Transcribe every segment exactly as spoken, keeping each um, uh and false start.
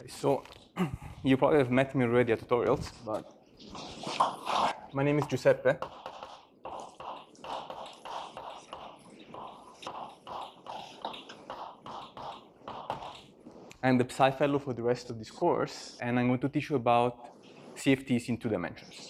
So you probably have met me already at tutorials, but my name is Giuseppe. I'm the Psy Fellow for the rest of this course, and I'm going to teach you about C F Ts in two dimensions.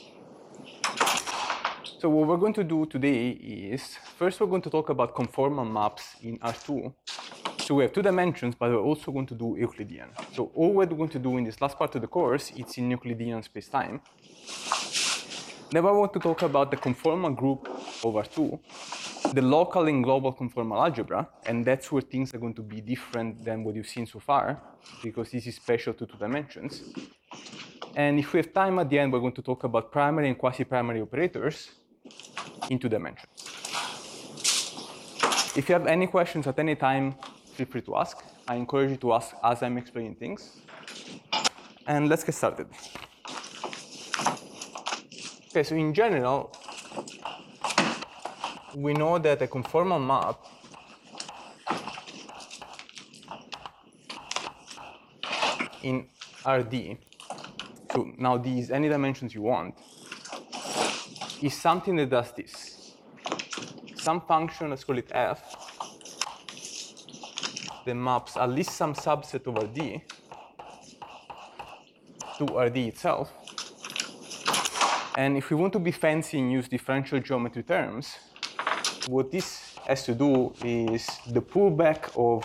So what we're going to do today is, first we're going to talk about conformal maps in R two. So we have two dimensions, but we're also going to do Euclidean. So all we're going to do in this last part of the course, it's in Euclidean space-time. Then I want to talk about the conformal group of R two, the local and global conformal algebra, and that's where things are going to be different than what you've seen so far, because this is special to two dimensions. And if we have time at the end, we're going to talk about primary and quasi-primary operators in two dimensions. If you have any questions at any time, feel free to ask. I encourage you to ask as I'm explaining things. And let's get started. Okay, so in general, we know that a conformal map in R D, so now these any dimensions you want, is something that does this. Some function, let's call it f, that maps at least some subset of R D to R D itself. And if we want to be fancy and use differential geometry terms, what this has to do is the pullback of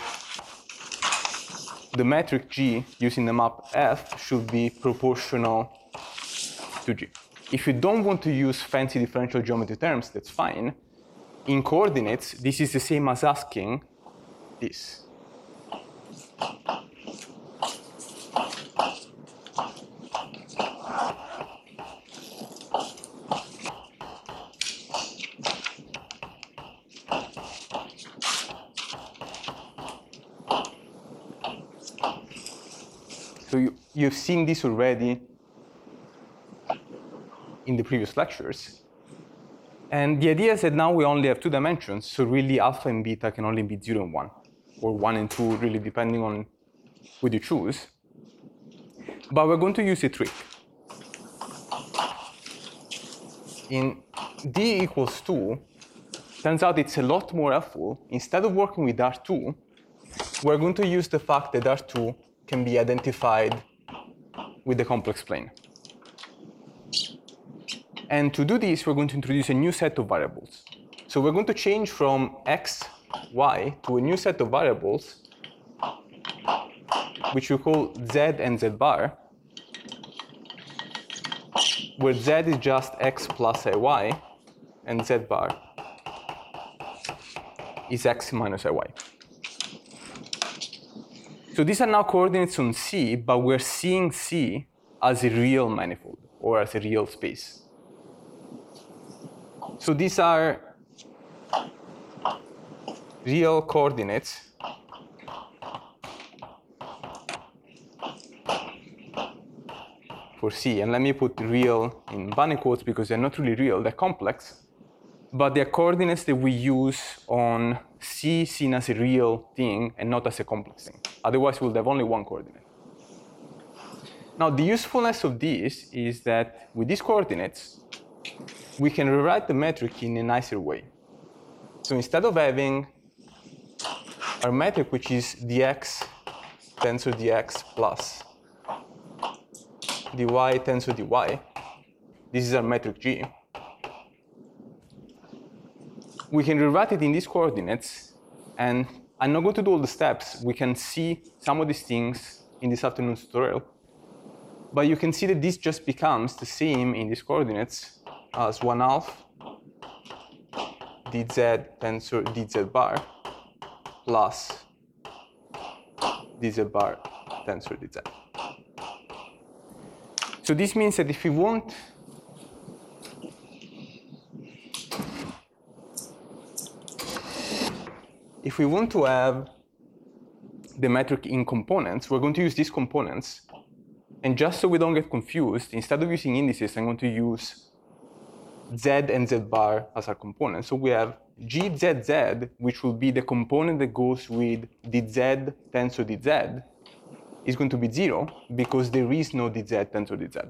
the metric G using the map F should be proportional to G. If you don't want to use fancy differential geometry terms, that's fine. In coordinates, this is the same as asking this. So you, you've seen this already in the previous lectures. And the idea is that now we only have two dimensions, so really alpha and beta can only be zero and one, or one and two, really depending on what you choose. But we're going to use a trick. In D equals two, turns out it's a lot more helpful. Instead of working with R two, we're going to use the fact that R two can be identified with the complex plane. And to do this, we're going to introduce a new set of variables. So we're going to change from x, y to a new set of variables, which we call z and z bar, where z is just x plus ay, and z bar is x minus ay. So these are now coordinates on C, but we're seeing C as a real manifold, or as a real space. So these are real coordinates for C. And let me put real in bunny quotes because they're not really real, they're complex. But they're coordinates that we use on C seen as a real thing and not as a complex thing. Otherwise, we'll have only one coordinate. Now, the usefulness of this is that with these coordinates, we can rewrite the metric in a nicer way. So instead of having our metric, which is dx tensor dx plus dy tensor dy, this is our metric G. We can rewrite it in these coordinates, and I'm not going to do all the steps. We can see some of these things in this afternoon's tutorial. But you can see that this just becomes the same in these coordinates as one half dz tensor dz bar plus dz bar tensor dz. So this means that if we want if we want to have the metric in components, we're going to use these components. And just so we don't get confused, instead of using indices, I'm going to use z and z bar as our components. So we have gzz, which will be the component that goes with dz tensor dz, is going to be zero because there is no dz tensor dz.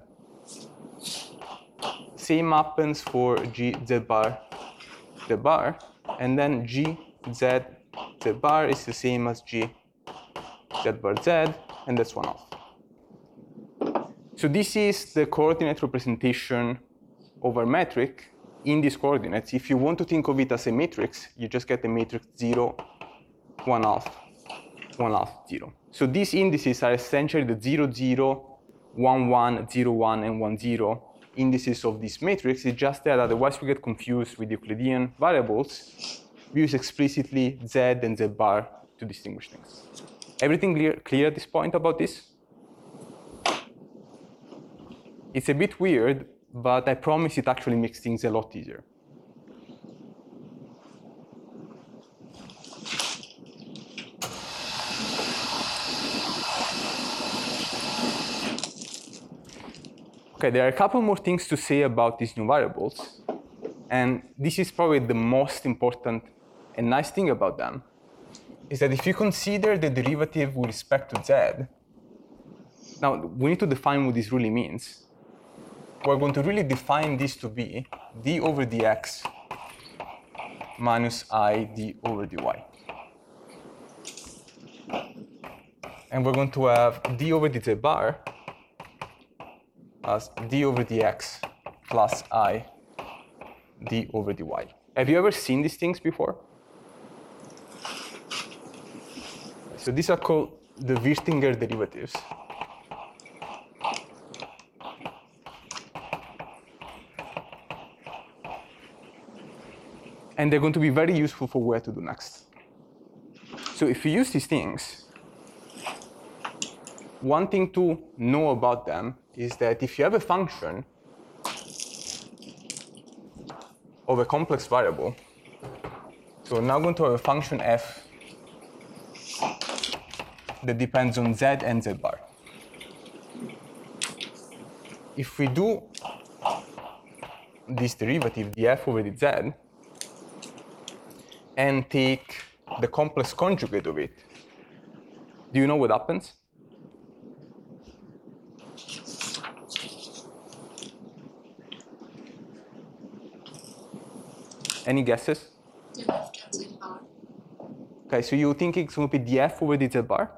Same happens for g z bar z bar, and then g z z bar is the same as g z bar z, and that's one half. So this is the coordinate representation of our metric in these coordinates. If you want to think of it as a matrix, you just get the matrix zero, one half, one half, zero. So these indices are essentially the zero, zero, one, one, zero, one, and one, zero indices of this matrix. It's just that otherwise we get confused with Euclidean variables. We use explicitly z and z bar to distinguish things. Everything clear, clear at this point about this? It's a bit weird, but I promise it actually makes things a lot easier. Okay, there are a couple more things to say about these new variables. And this is probably the most important and nice thing about them, is that if you consider the derivative with respect to z, now we need to define what this really means. We're going to really define this to be d over dx minus I d over dy. And we're going to have d over dz bar as d over dx plus I d over dy. Have you ever seen these things before? So these are called the Wirtinger derivatives. And they're going to be very useful for what to do next. So if you use these things, one thing to know about them is that if you have a function of a complex variable, so we're now going to have a function f that depends on z and z bar. If we do this derivative, df over dz, and take the complex conjugate of it, do you know what happens? Any guesses? df canceling out. Okay, so you think it's going to be df over dz bar?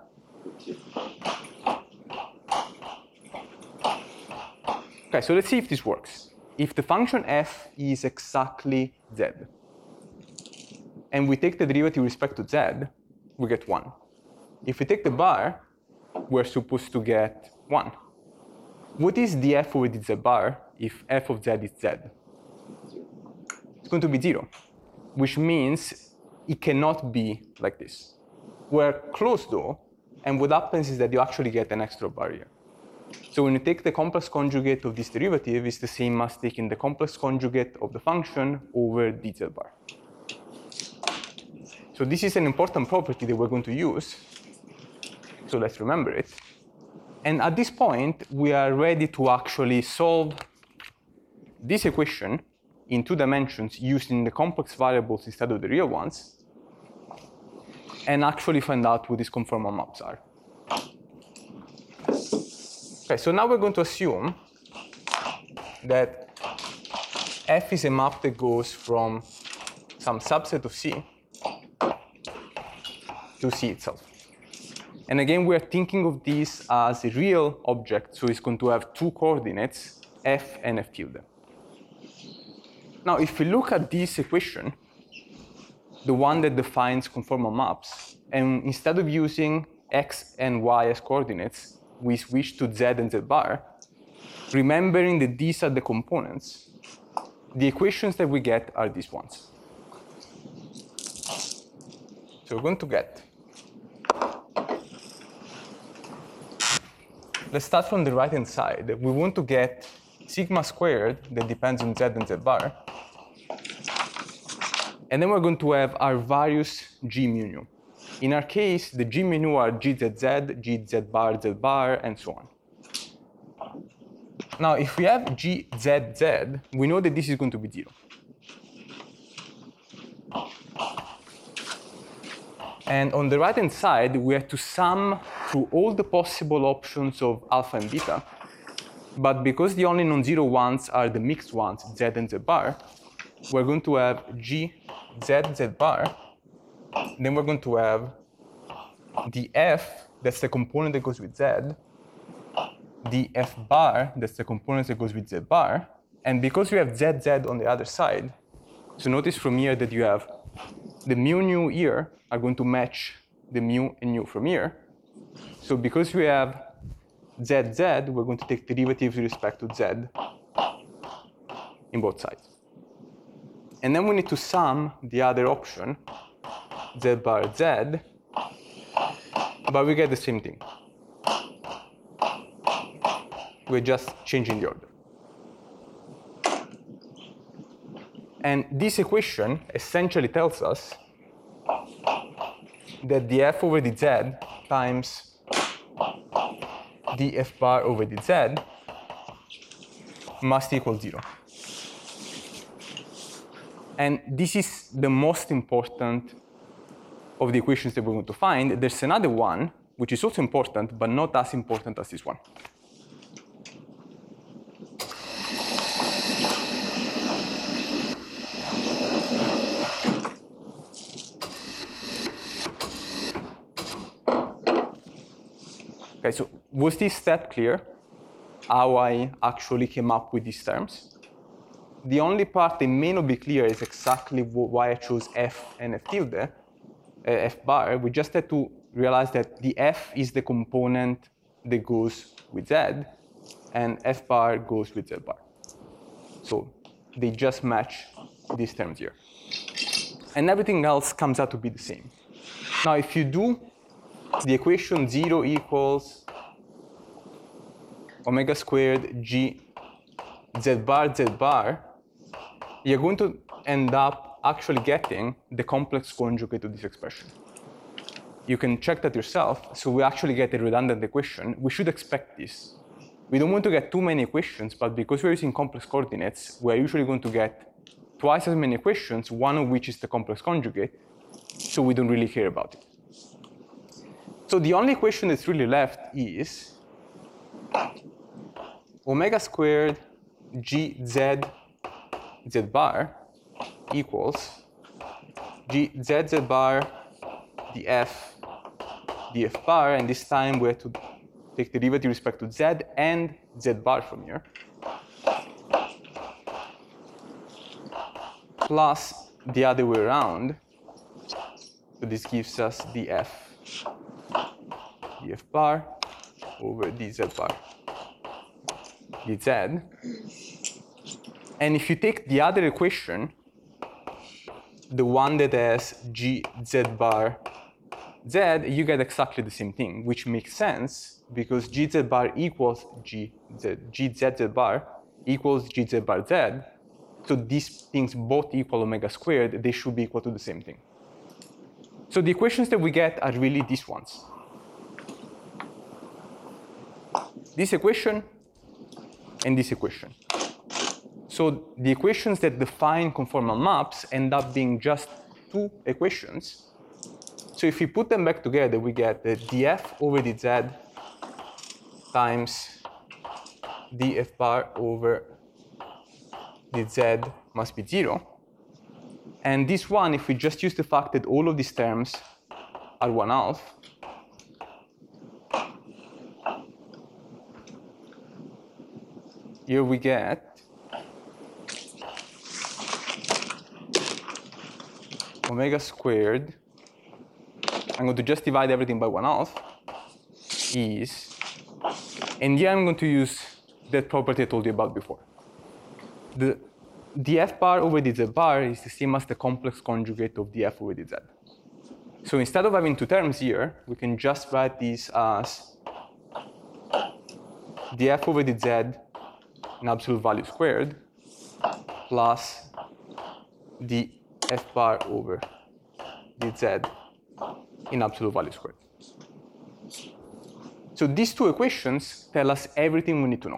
Okay, so let's see if this works. If the function f is exactly z, and we take the derivative with respect to z, we get one. If we take the bar, we're supposed to get one. What is df over dz bar if f of z is z? It's going to be zero, which means it cannot be like this. We're close though, and what happens is that you actually get an extra bar here. So when you take the complex conjugate of this derivative, it's the same as taking the complex conjugate of the function over dz bar. So this is an important property that we're going to use. So let's remember it. And at this point, we are ready to actually solve this equation in two dimensions using the complex variables instead of the real ones, and actually find out what these conformal maps are. Okay, so now we're going to assume that f is a map that goes from some subset of C to C itself. And again, we are thinking of this as a real object, so it's going to have two coordinates, f and f tilde. Now, if we look at this equation, the one that defines conformal maps, and instead of using x and y as coordinates, we switch to z and z bar, remembering that these are the components, the equations that we get are these ones. So we're going to get, let's start from the right-hand side. We want to get sigma squared that depends on z and z bar. And then we're going to have our various g mu nu. In our case, the g mu nu are gzz, gz bar, z bar, and so on. Now, if we have gzz, we know that this is going to be zero. And on the right-hand side, we have to sum through all the possible options of alpha and beta. But because the only non-zero ones are the mixed ones, z and z bar, we're going to have g, z, z bar. Then we're going to have the f, that's the component that goes with z, the f bar, that's the component that goes with z bar. And because you have z, z on the other side, so notice from here that you have the mu nu here are going to match the mu and nu from here. So because we have z, z, we're going to take derivatives with respect to z in both sides. And then we need to sum the other option, z bar z, but we get the same thing. We're just changing the order. And this equation essentially tells us that the f over dz times the f bar over dz must equal zero. And this is the most important of the equations that we're going to find. There's another one, which is also important, but not as important as this one. Okay, so was this step clear? How I actually came up with these terms? The only part that may not be clear is exactly why I chose f and f tilde, uh, f bar. We just had to realize that the f is the component that goes with z, and f bar goes with z bar. So they just match these terms here. And everything else comes out to be the same. Now, if you do the equation zero equals omega squared g z bar z bar, you're going to end up actually getting the complex conjugate of this expression. You can check that yourself. So we actually get a redundant equation. We should expect this. We don't want to get too many equations, but because we're using complex coordinates, we're usually going to get twice as many equations, one of which is the complex conjugate, so we don't really care about it. So the only equation that's really left is omega squared g z z bar equals g z z bar df df bar, and this time we have to take the derivative with respect to z and z bar from here, plus the other way around. So this gives us df df bar over dz bar dz. And if you take the other equation, the one that has g z bar z, you get exactly the same thing, which makes sense because g z bar equals g z, g z z bar equals g z bar z. So these things both equal omega squared, they should be equal to the same thing. So the equations that we get are really these ones. This equation and this equation. So the equations that define conformal maps end up being just two equations. So if we put them back together, we get the df over dz times df bar over dz must be zero. And this one, if we just use the fact that all of these terms are one half, here we get omega squared, I'm going to just divide everything by one half, is, and here I'm going to use that property I told you about before. The df bar over dz bar is the same as the complex conjugate of df over dz. So instead of having two terms here, we can just write this as df over dz in absolute value squared plus the f bar over dz in absolute value squared. So these two equations tell us everything we need to know.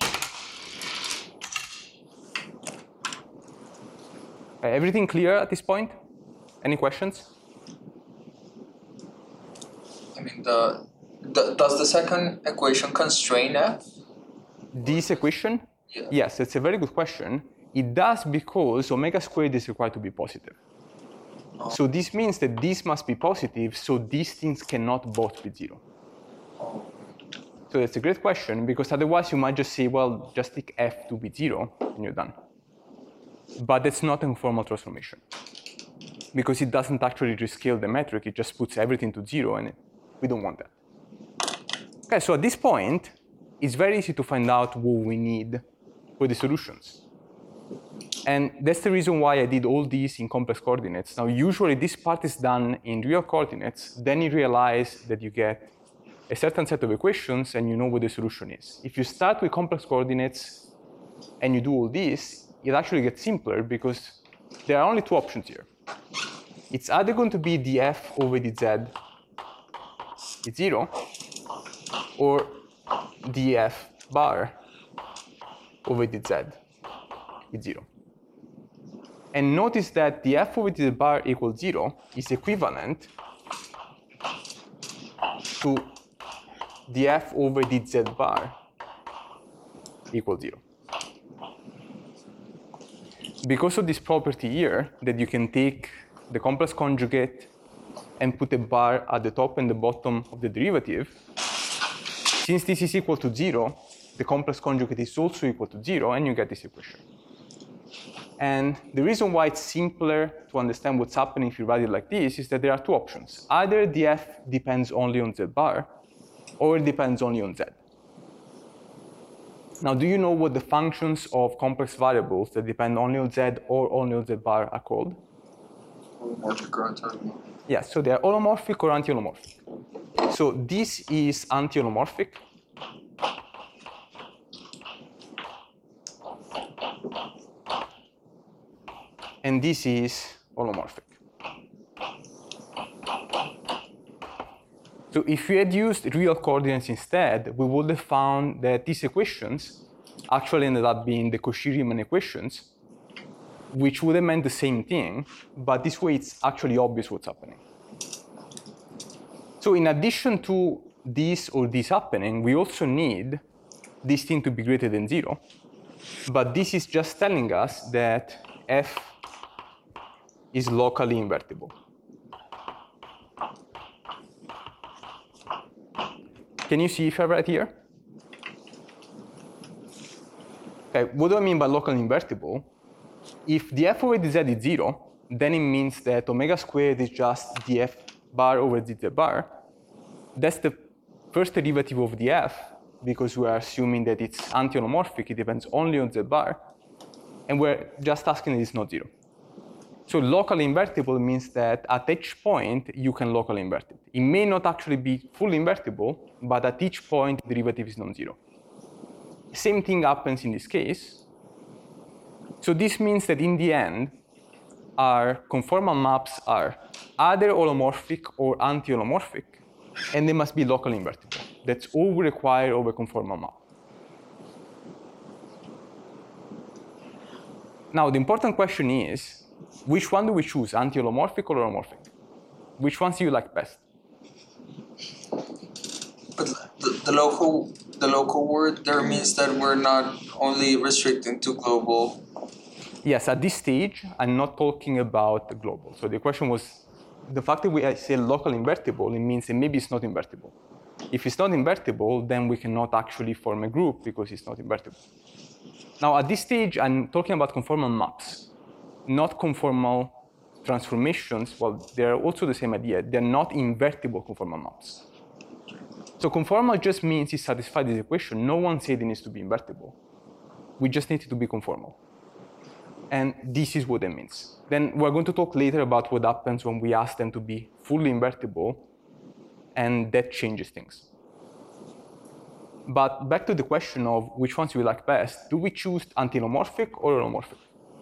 Uh, everything clear at this point? Any questions? I mean, the D- does the second equation constrain F? This equation? Yeah. Yes, it's a very good question. It does because omega squared is required to be positive. Oh. So this means that this must be positive, so these things cannot both be zero. Oh. So that's a great question, because otherwise you might just say, well, just take F to be zero, and you're done. But that's not a conformal transformation, because it doesn't actually rescale the metric, it just puts everything to zero, and it, we don't want that. Okay, so at this point, it's very easy to find out what we need for the solutions. And that's the reason why I did all these in complex coordinates. Now, usually this part is done in real coordinates, then you realize that you get a certain set of equations and you know what the solution is. If you start with complex coordinates and you do all this, it actually gets simpler because there are only two options here. It's either going to be df over dz is zero, or df bar over dz is zero. And notice that df over dz bar equals zero is equivalent to df over dz bar equals zero. Because of this property here, that you can take the complex conjugate and put a bar at the top and the bottom of the derivative, since this is equal to zero, the complex conjugate is also equal to zero, and you get this equation. And the reason why it's simpler to understand what's happening if you write it like this is that there are two options. Either df depends only on z bar, or it depends only on z. Now, do you know what the functions of complex variables that depend only on z or only on z bar are called? Holomorphic or anti-holomorphic? Yes, so they are holomorphic or anti-holomorphic. So this is anti-holomorphic. And this is holomorphic. So if we had used real coordinates instead, we would have found that these equations actually ended up being the Cauchy-Riemann equations, which would have meant the same thing, but this way it's actually obvious what's happening. So in addition to this or this happening, we also need this thing to be greater than zero, but this is just telling us that f is locally invertible. Can you see if I write here? Okay, what do I mean by locally invertible? If df over dz is zero, then it means that omega squared is just df bar over dz bar. That's the first derivative of df, because we are assuming that it's anti-holomorphic, it depends only on z bar, and we're just asking that it's not zero. So locally invertible means that at each point you can locally invert it. It may not actually be fully invertible, but at each point the derivative is non-zero. Same thing happens in this case. So this means that in the end, our conformal maps are either holomorphic or anti-holomorphic, and they must be locally invertible. That's all we require of a conformal map. Now the important question is, which one do we choose, anti-holomorphic or holomorphic? Which ones do you like best? But the, the local the local word there means that we're not only restricting to global. Yes, at this stage, I'm not talking about the global. So the question was, the fact that we say local invertible, it means that maybe it's not invertible. If it's not invertible, then we cannot actually form a group because it's not invertible. Now at this stage, I'm talking about conformal maps, not conformal transformations. Well, they're also the same idea. They're not invertible conformal maps. So conformal just means it satisfies this equation. No one said it needs to be invertible. We just need it to be conformal. And this is what it means. Then we're going to talk later about what happens when we ask them to be fully invertible, and that changes things. But back to the question of which ones we like best, do we choose anti-holomorphic or holomorphic?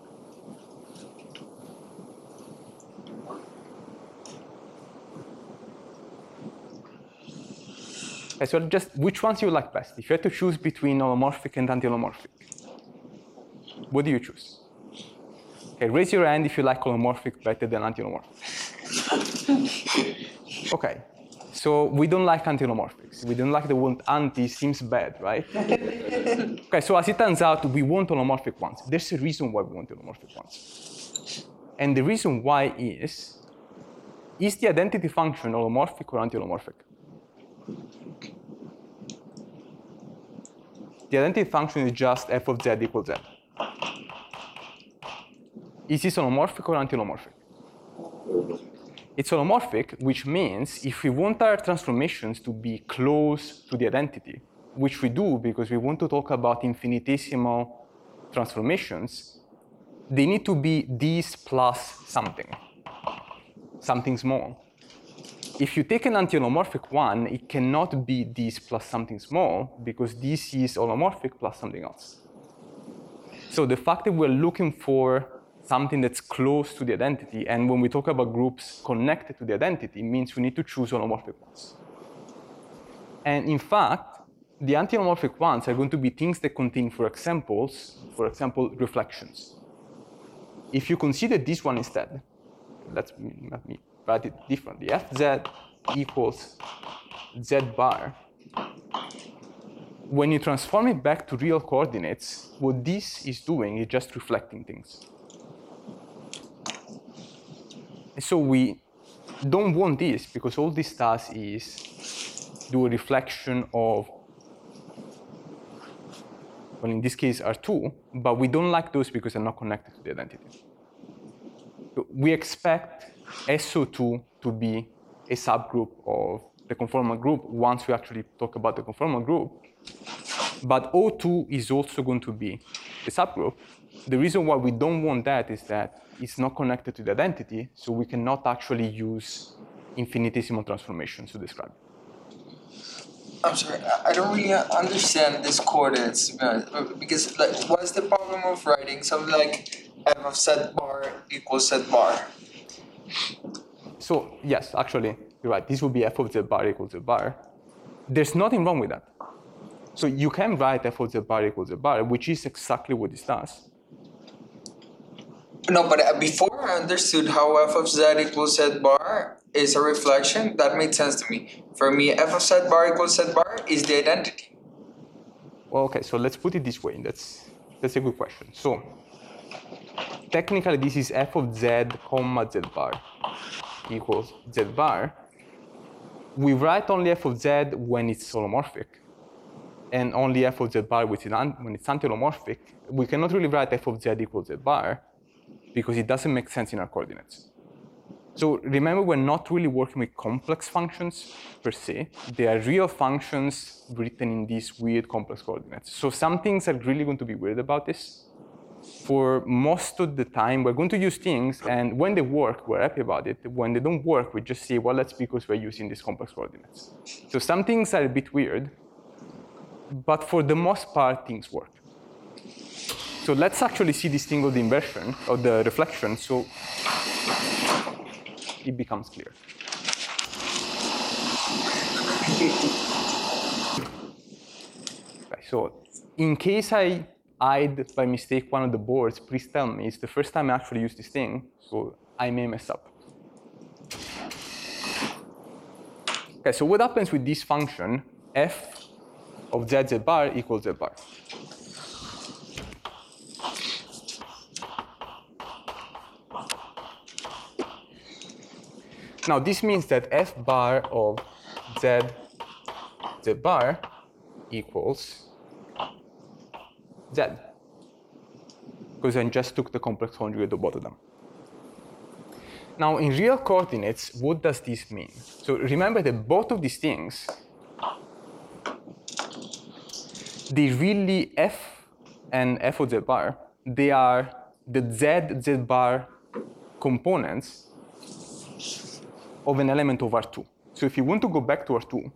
Okay, so just which ones you like best? If you had to choose between holomorphic and anti-holomorphic, what do you choose? Okay, raise your hand if you like holomorphic better than anti-holomorphic. Okay, so we don't like anti-holomorphics. We don't like the word anti, seems bad, right? Okay, so as it turns out, we want holomorphic ones. There's a reason why we want holomorphic ones. And the reason why is, is the identity function holomorphic or anti-holomorphic? The identity function is just f of z equals z. Is this holomorphic or anti-holomorphic? It's holomorphic, which means if we want our transformations to be close to the identity, which we do because we want to talk about infinitesimal transformations, they need to be these plus something, something small. If you take an anti-holomorphic one, it cannot be this plus something small because this is holomorphic plus something else. So the fact that we're looking for something that's close to the identity, and when we talk about groups connected to the identity, means we need to choose holomorphic ones. And in fact, the anti-holomorphic ones are going to be things that contain, for examples, for example, reflections. If you consider this one instead, let's let me write it differently. Fz equals z bar. When you transform it back to real coordinates, what this is doing is just reflecting things. So we don't want this because all this does is do a reflection of, well, in this case, R two, but we don't like those because they're not connected to the identity. So we expect S O two to be a subgroup of the conformal group once we actually talk about the conformal group, but O two is also going to be a subgroup. The reason why we don't want that is that it's not connected to the identity, so we cannot actually use infinitesimal transformations to describe it. I'm sorry, I don't really understand these coordinates because, like, what's the problem of writing something like f of z bar equals z bar? So yes, actually, you're right. This would be f of z bar equals z bar. There's nothing wrong with that. So you can write f of z bar equals z bar, which is exactly what this does. No, but before I understood how f of z equals z bar is a reflection, that made sense to me. For me, f of z bar equals z bar is the identity. Well, okay, so let's put it this way. That's, that's a good question. So technically, this is f of z comma z bar equals z bar. We write only f of z when it's holomorphic, and only f of z bar when it's anti-holomorphic. We cannot really write f of z equals z bar because it doesn't make sense in our coordinates. So remember, we're not really working with complex functions per se. They are real functions written in these weird complex coordinates. So some things are really going to be weird about this. For most of the time, we're going to use things, and when they work, we're happy about it. When they don't work, we just say, well, that's because we're using these complex coordinates. So some things are a bit weird, but for the most part, things work. So let's actually see this thing of the inversion, or the reflection, so it becomes clear. Okay, so in case I hide by mistake one of the boards, please tell me. It's the first time I actually use this thing, so I may mess up. Okay, so what happens with this function, f of z z bar equals z bar? Now this means that f bar of z z bar equals z, because I just took the complex conjugate of both of them. Now in real coordinates, what does this mean? So remember that both of these things, they really, f and f of z bar, they are the z z bar components of an element of R two. So if you want to go back to R two,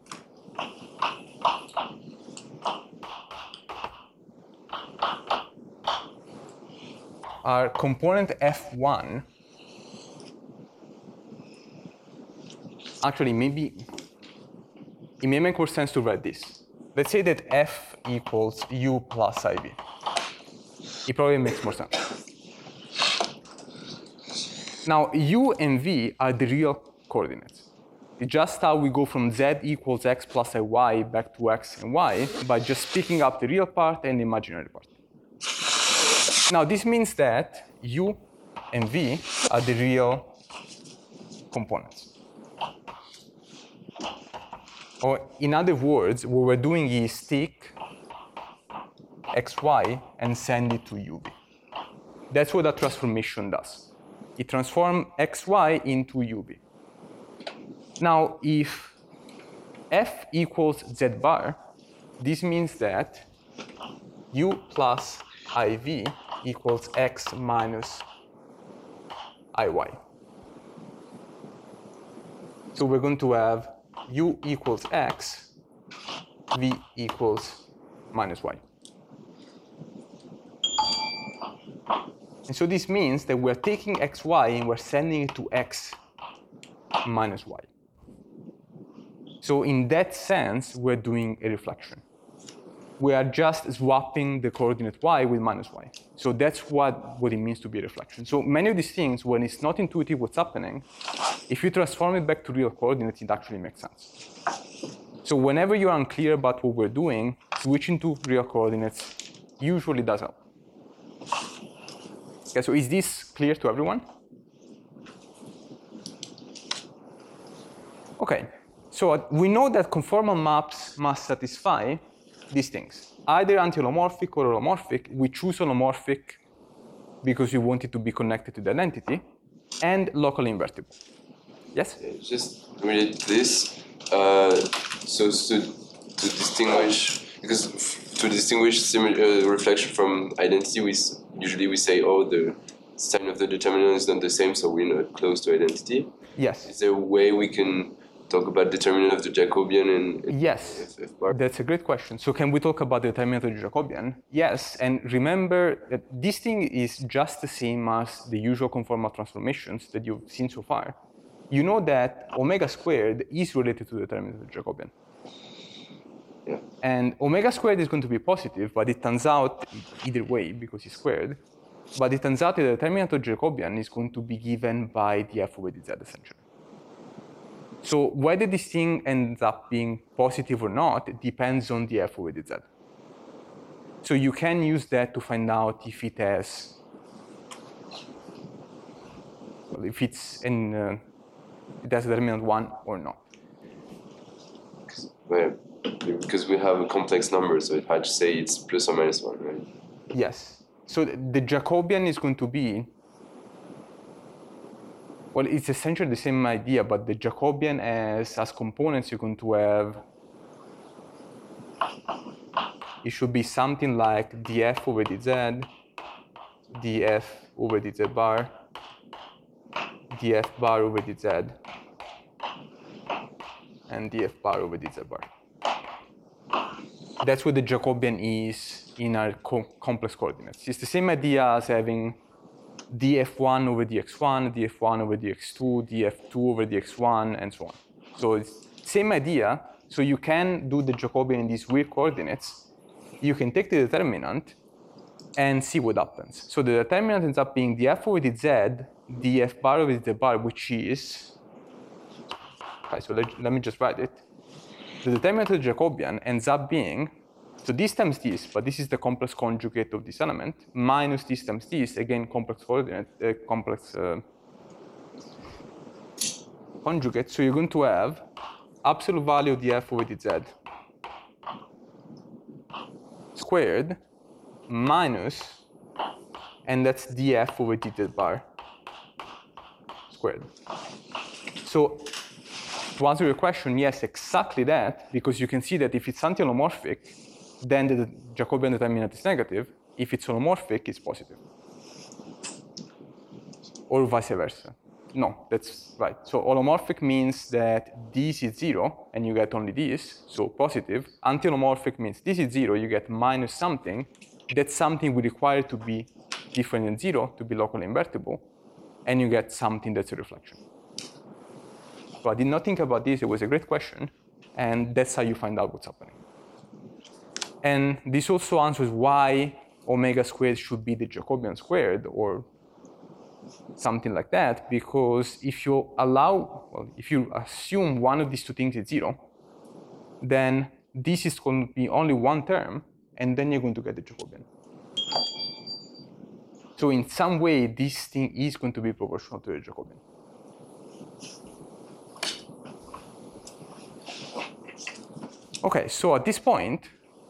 our component f one, actually maybe, it may make more sense to write this. Let's say that f equals u plus iv. It probably makes more sense. Now u and v are the real coordinates. It's just how we go from z equals x plus y back to x and y by just picking up the real part and the imaginary part. Now, this means that u and v are the real components. Or in other words, what we're doing is take xy and send it to uv. That's what that transformation does. It transforms xy into uv. Now, if f equals z bar, this means that u plus iv equals x minus iy. So we're going to have u equals x, v equals minus y. And so this means that we're taking xy and we're sending it to x minus y. So in that sense, we're doing a reflection. We are just swapping the coordinate y with minus y. So that's what, what it means to be a reflection. So many of these things, when it's not intuitive what's happening, if you transform it back to real coordinates, it actually makes sense. So whenever you're unclear about what we're doing, switching to real coordinates usually does help. Okay, so is this clear to everyone? Okay, so we know that conformal maps must satisfy these things, either anti-holomorphic or holomorphic. We choose holomorphic because we want it to be connected to the identity, and locally invertible. Yes? Just related to this, uh, so to, to distinguish, because to distinguish similar uh, reflection from identity, we usually we say, oh, the sign of the determinant is not the same, so we're not close to identity. Yes. Is there a way we can talk about determinant of the Jacobian in, in yes, F, F bar? That's a great question. So can we talk about the determinant of the Jacobian? Yes, and remember that this thing is just the same as the usual conformal transformations that you've seen so far. You know that omega squared is related to the determinant of the Jacobian. Yeah. And omega squared is going to be positive, but it turns out either way because it's squared. But it turns out that the determinant of Jacobian is going to be given by the f over dz essentially. So whether this thing ends up being positive or not depends on the f over dz. So you can use that to find out if it has, well, if it's in, uh, it has determinant one or not. Well, because we have a complex number, so it had to say it's plus or minus one, right? Yes. So the Jacobian is going to be, well, it's essentially the same idea, but the Jacobian as, as components, you're going to have, it should be something like df over dz, df over dz bar, df bar over dz, and df bar over dz bar. That's what the Jacobian is in our co complex coordinates. It's the same idea as having d f one over d x one, d f one over d x two, d f two over d x one, and so on. So it's same idea. So you can do the Jacobian in these weird coordinates. You can take the determinant and see what happens. So the determinant ends up being df over dz, df bar over dz bar, which is, okay, so let, let me just write it. The determinant of the Jacobian ends up being, so this times this, but this is the complex conjugate of this element, minus this times this, again complex coordinate, uh, complex uh, conjugate. So you're going to have absolute value of df over dz squared minus, and that's df over dz bar squared. So to answer your question, yes, exactly that, because you can see that if it's anti-holomorphic, then the Jacobian determinant is negative. If it's holomorphic, it's positive. Or vice versa. No, that's right. So holomorphic means that this is zero, and you get only this, so positive. Anti-holomorphic means this is zero, you get minus something. That something we require to be different than zero, to be locally invertible, and you get something that's a reflection. So I did not think about this, it was a great question, and that's how you find out what's happening. And this also answers why omega squared should be the Jacobian squared, or something like that, because if you allow, well, if you assume one of these two things is zero, then this is going to be only one term, and then you're going to get the Jacobian. So in some way, this thing is going to be proportional to the Jacobian. Okay, so at this point,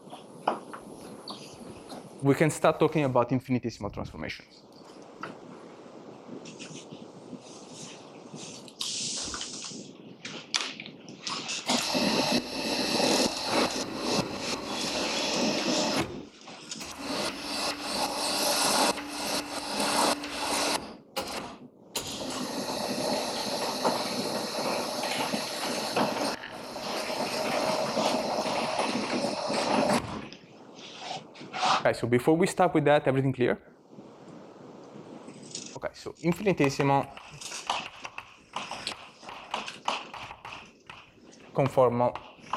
we can start talking about infinitesimal transformations. Okay, so before we start with that, everything clear? Okay, so infinitesimal conformal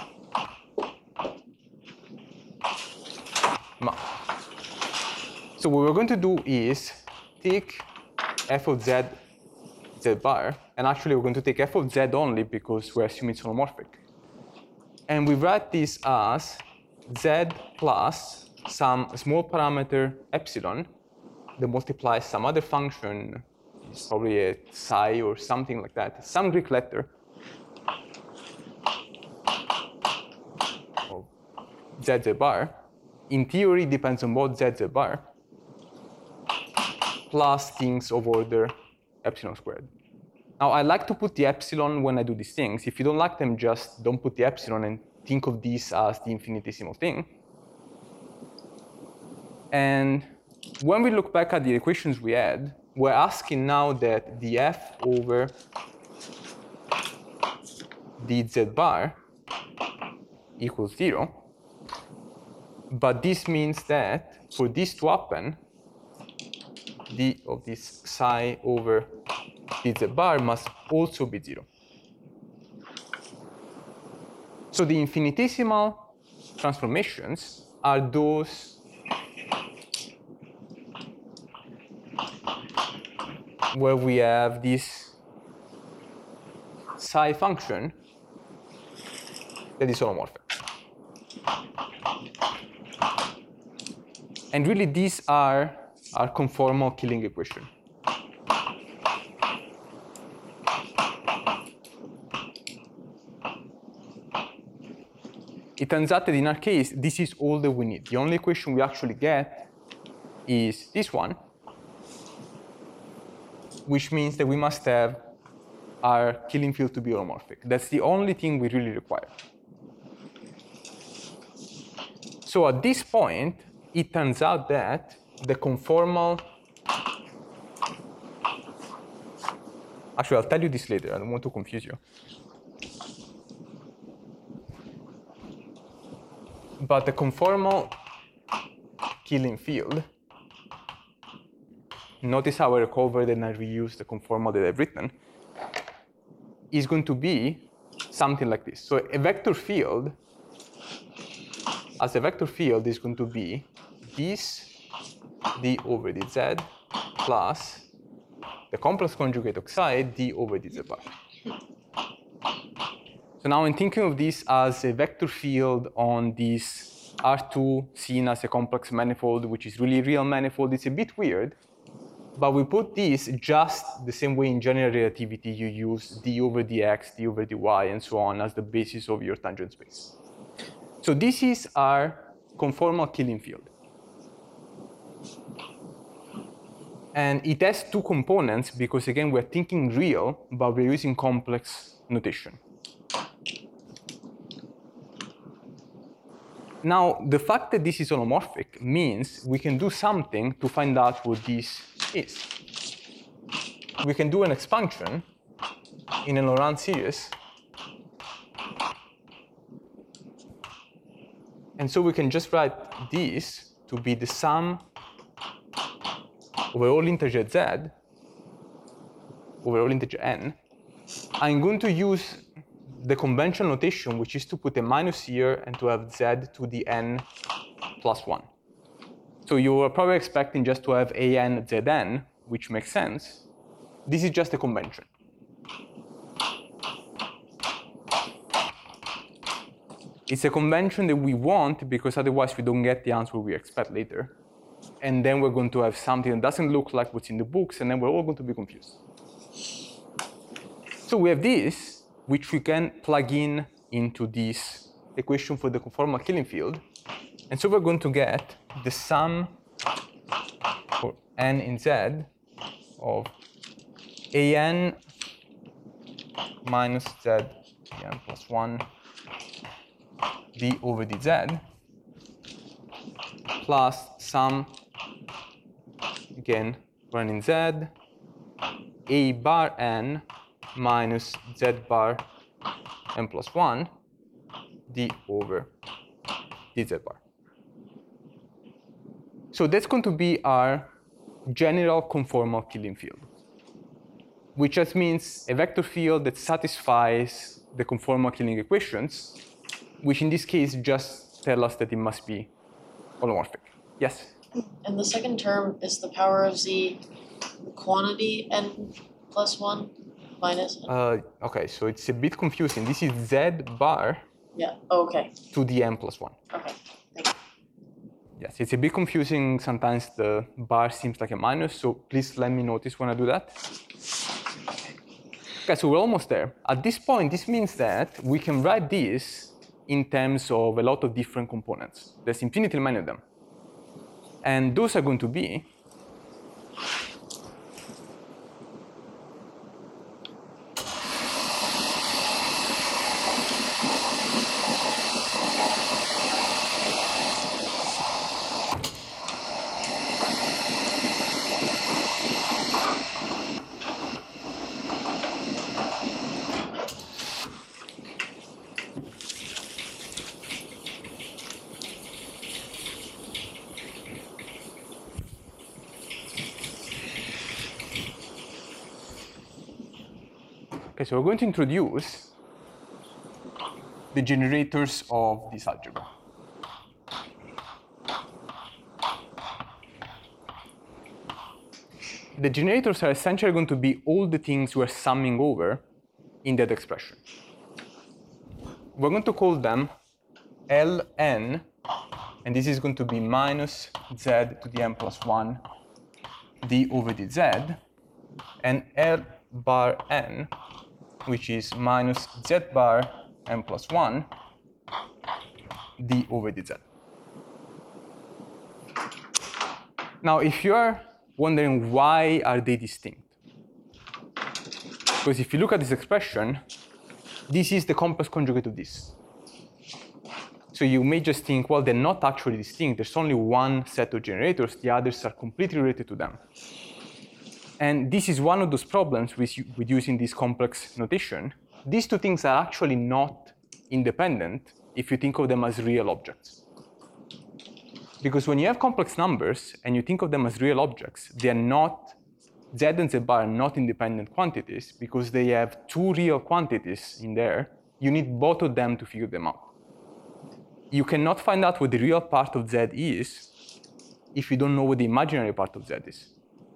map. So what we're going to do is take f of z, z bar, and actually we're going to take f of z only because we assume it's holomorphic. And we write this as z plus some small parameter epsilon that multiplies some other function, it's probably a psi or something like that, some Greek letter of zz bar. In theory, depends on both zz bar plus things of order epsilon squared. Now, I like to put the epsilon when I do these things. If you don't like them, just don't put the epsilon and think of this as the infinitesimal thing. And when we look back at the equations we had, we're asking now that the f over dz bar equals zero. But this means that for this to happen, d of this psi over dz bar must also be zero. So the infinitesimal transformations are those where we have this psi function that is holomorphic. And really, these are our conformal killing equation. It turns out that in our case, this is all that we need. The only equation we actually get is this one, which means that we must have our killing field to be holomorphic. That's the only thing we really require. So at this point, it turns out that the conformal, actually, I'll tell you this later. I don't want to confuse you. But the conformal killing field, notice how I recovered and I reused the conformal that I've written, is going to be something like this. So a vector field, as a vector field, is going to be this d over dz plus the complex conjugate of psi d over dz bar. So now I'm thinking of this as a vector field on this R two seen as a complex manifold, which is really a real manifold. It's a bit weird, but we put this just the same way in general relativity you use d over dx, d over dy, and so on as the basis of your tangent space. So this is our conformal killing field. And it has two components because, again, we're thinking real, but we're using complex notation. Now, the fact that this is holomorphic means we can do something to find out what this is. We can do an expansion in a Laurent series. And so we can just write this to be the sum over all integer z over all integer n. I'm going to use the conventional notation, which is to put a minus here and to have z to the n plus one. So you are probably expecting just to have an zn, which makes sense. This is just a convention. It's a convention that we want because otherwise we don't get the answer we expect later. And then we're going to have something that doesn't look like what's in the books, and then we're all going to be confused. So we have this, which we can plug in into this equation for the conformal Killing field. And so we're going to get the sum for n in Z of an minus z n plus one d over dz plus sum, again, run in z, a bar n minus z bar n plus one d over dz bar. So that's going to be our general conformal Killing field, which just means a vector field that satisfies the conformal Killing equations, which in this case just tell us that it must be holomorphic. Yes? And the second term is the power of z quantity n plus one minus n. Uh, okay, so it's a bit confusing. This is z bar Yeah, oh, okay, to the n plus one. okay, thank you. Yes, it's a bit confusing. Sometimes the bar seems like a minus, so please let me notice when I do that. Okay, so we're almost there. At this point, this means that we can write this in terms of a lot of different components. There's infinitely many of them. And those are going to be Okay, so we're going to introduce the generators of this algebra. The generators are essentially going to be all the things we're summing over in that expression. We're going to call them Ln, and this is going to be minus z to the n plus one d over dz, and L bar n, which is minus z bar n plus one d over dz. Now, if you're wondering why are they distinct, because if you look at this expression, this is the complex conjugate of this. So you may just think, well, they're not actually distinct. There's only one set of generators. The others are completely related to them. And this is one of those problems with, with using this complex notation. These two things are actually not independent if you think of them as real objects. Because when you have complex numbers and you think of them as real objects, they are not, z and z bar are not independent quantities because they have two real quantities in there. You need both of them to figure them out. You cannot find out what the real part of z is if you don't know what the imaginary part of z is.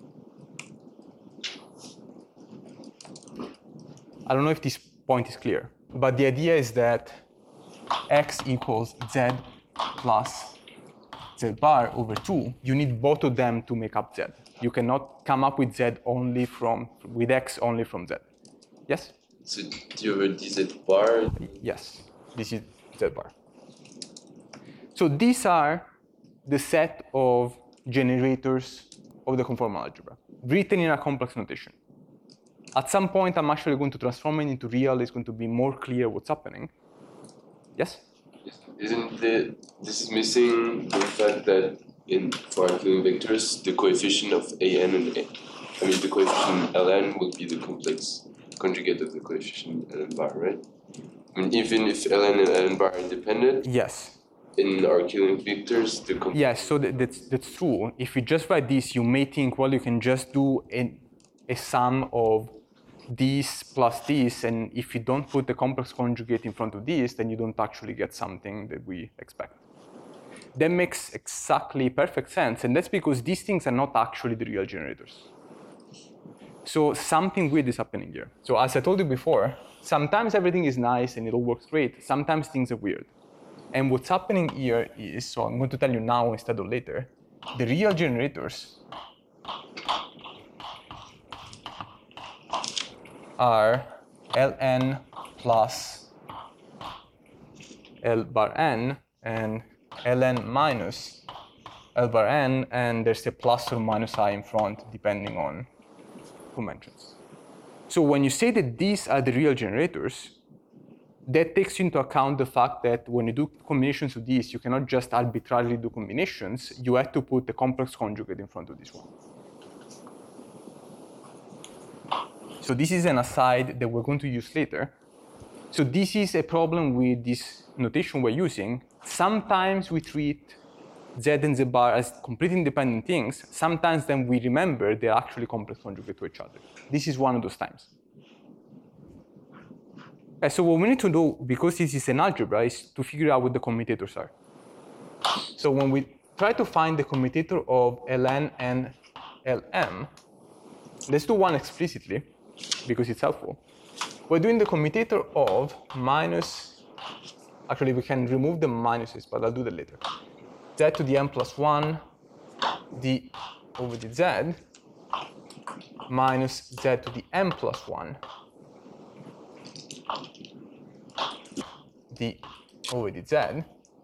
I don't know if this point is clear, but the idea is that x equals z plus z bar over two. You need both of them to make up z. You cannot come up with z only from, with x only from z. Yes? So d over dz bar? Yes, this is z bar. So these are the set of generators of the conformal algebra, written in a complex notation. At some point, I'm actually going to transform it into real. It's going to be more clear what's happening. Yes? Isn't the, this is missing the fact that in for our Killing vectors, the coefficient of an and a, I mean the coefficient ln will be the complex conjugate of the coefficient ln bar, right? I mean, even if ln and ln bar are independent. Yes. In our Killing vectors, the complex. Yes, so that, that's that's true. If you just write this, you may think, well, you can just do a, a sum of this plus this, and if you don't put the complex conjugate in front of this, then you don't actually get something that we expect. That makes exactly perfect sense, and that's because these things are not actually the real generators. So something weird is happening here. So as I told you before, sometimes everything is nice and it all works great. Sometimes things are weird. And what's happening here is, so I'm going to tell you now instead of later, the real generators are Ln plus L bar n and Ln minus L bar n, and there's a plus or minus I in front depending on who mentions. So when you say that these are the real generators, that takes into account the fact that when you do combinations of these, you cannot just arbitrarily do combinations. You have to put the complex conjugate in front of this one. So this is an aside that we're going to use later. So this is a problem with this notation we're using. Sometimes we treat Z and Z bar as completely independent things. Sometimes then we remember they're actually complex conjugate to each other. This is one of those times. Okay, so what we need to do, because this is an algebra, is to figure out what the commutators are. So when we try to find the commutator of Ln and Lm, let's do one explicitly, because it's helpful. We're doing the commutator of minus, actually we can remove the minuses, but I'll do that later. Z to the m plus one, d over the z, minus z to the m plus one, d over the z.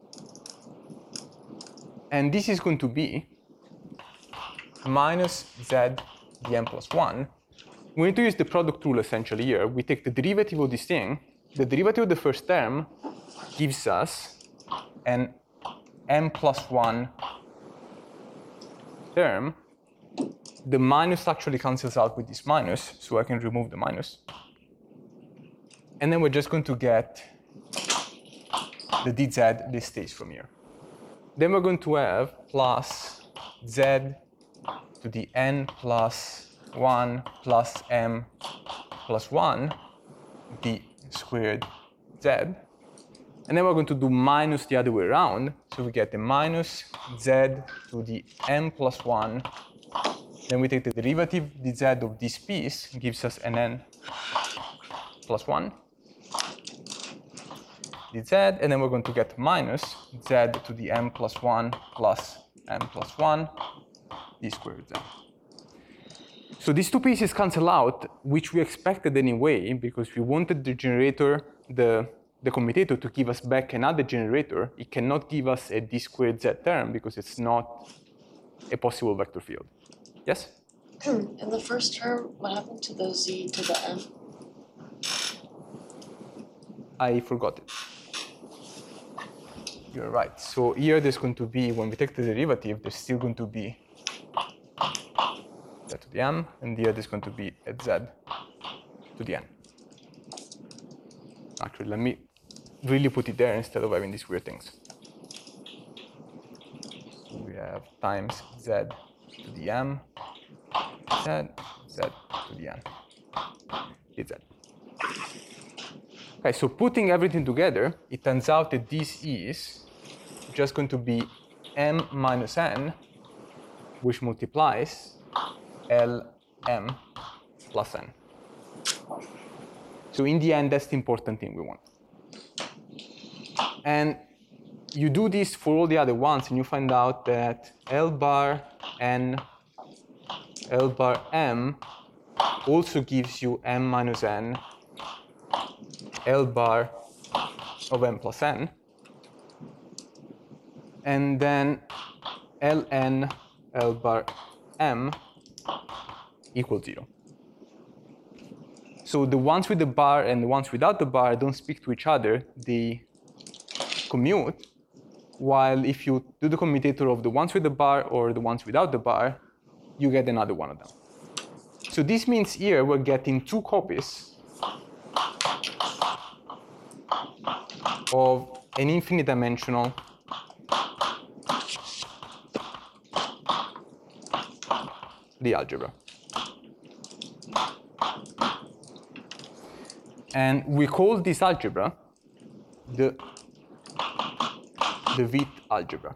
And this is going to be minus z the m plus one. We need to use the product rule essentially here. We take the derivative of this thing. The derivative of the first term gives us an m plus one term. The minus actually cancels out with this minus, so I can remove the minus. And then we're just going to get the dz, this stays from here. Then we're going to have plus z to the n plus one plus m plus one d squared z. And then we're going to do minus the other way around. So we get the minus z to the m plus one. Then we take the derivative dz of this piece, gives us an n plus one dz. And then we're going to get minus z to the m plus one plus m plus one d squared z. So these two pieces cancel out, which we expected anyway, because we wanted the generator, the, the commutator, to give us back another generator. It cannot give us a d squared z term because it's not a possible vector field. Yes? In the first term, what happened to the z to the m? I forgot it. You're right. So here there's going to be, when we take the derivative, there's still going to be z to the m, and here there's going to be a z to the n. Actually, let me really put it there instead of having these weird things. So we have times z to the m, z, z to the n, dz. Okay, so putting everything together, it turns out that this is just going to be m minus n, which multiplies Lm plus n. So in the end, that's the important thing we want. And you do this for all the other ones, and you find out that L bar n, L bar m also gives you m minus n, L bar of m plus n, and then Ln L bar m equals zero. So the ones with the bar and the ones without the bar don't speak to each other, they commute, while if you do the commutator of the ones with the bar or the ones without the bar, you get another one of them. So this means here we're getting two copies of an infinite dimensional the algebra. And we call this algebra the, the Witt algebra.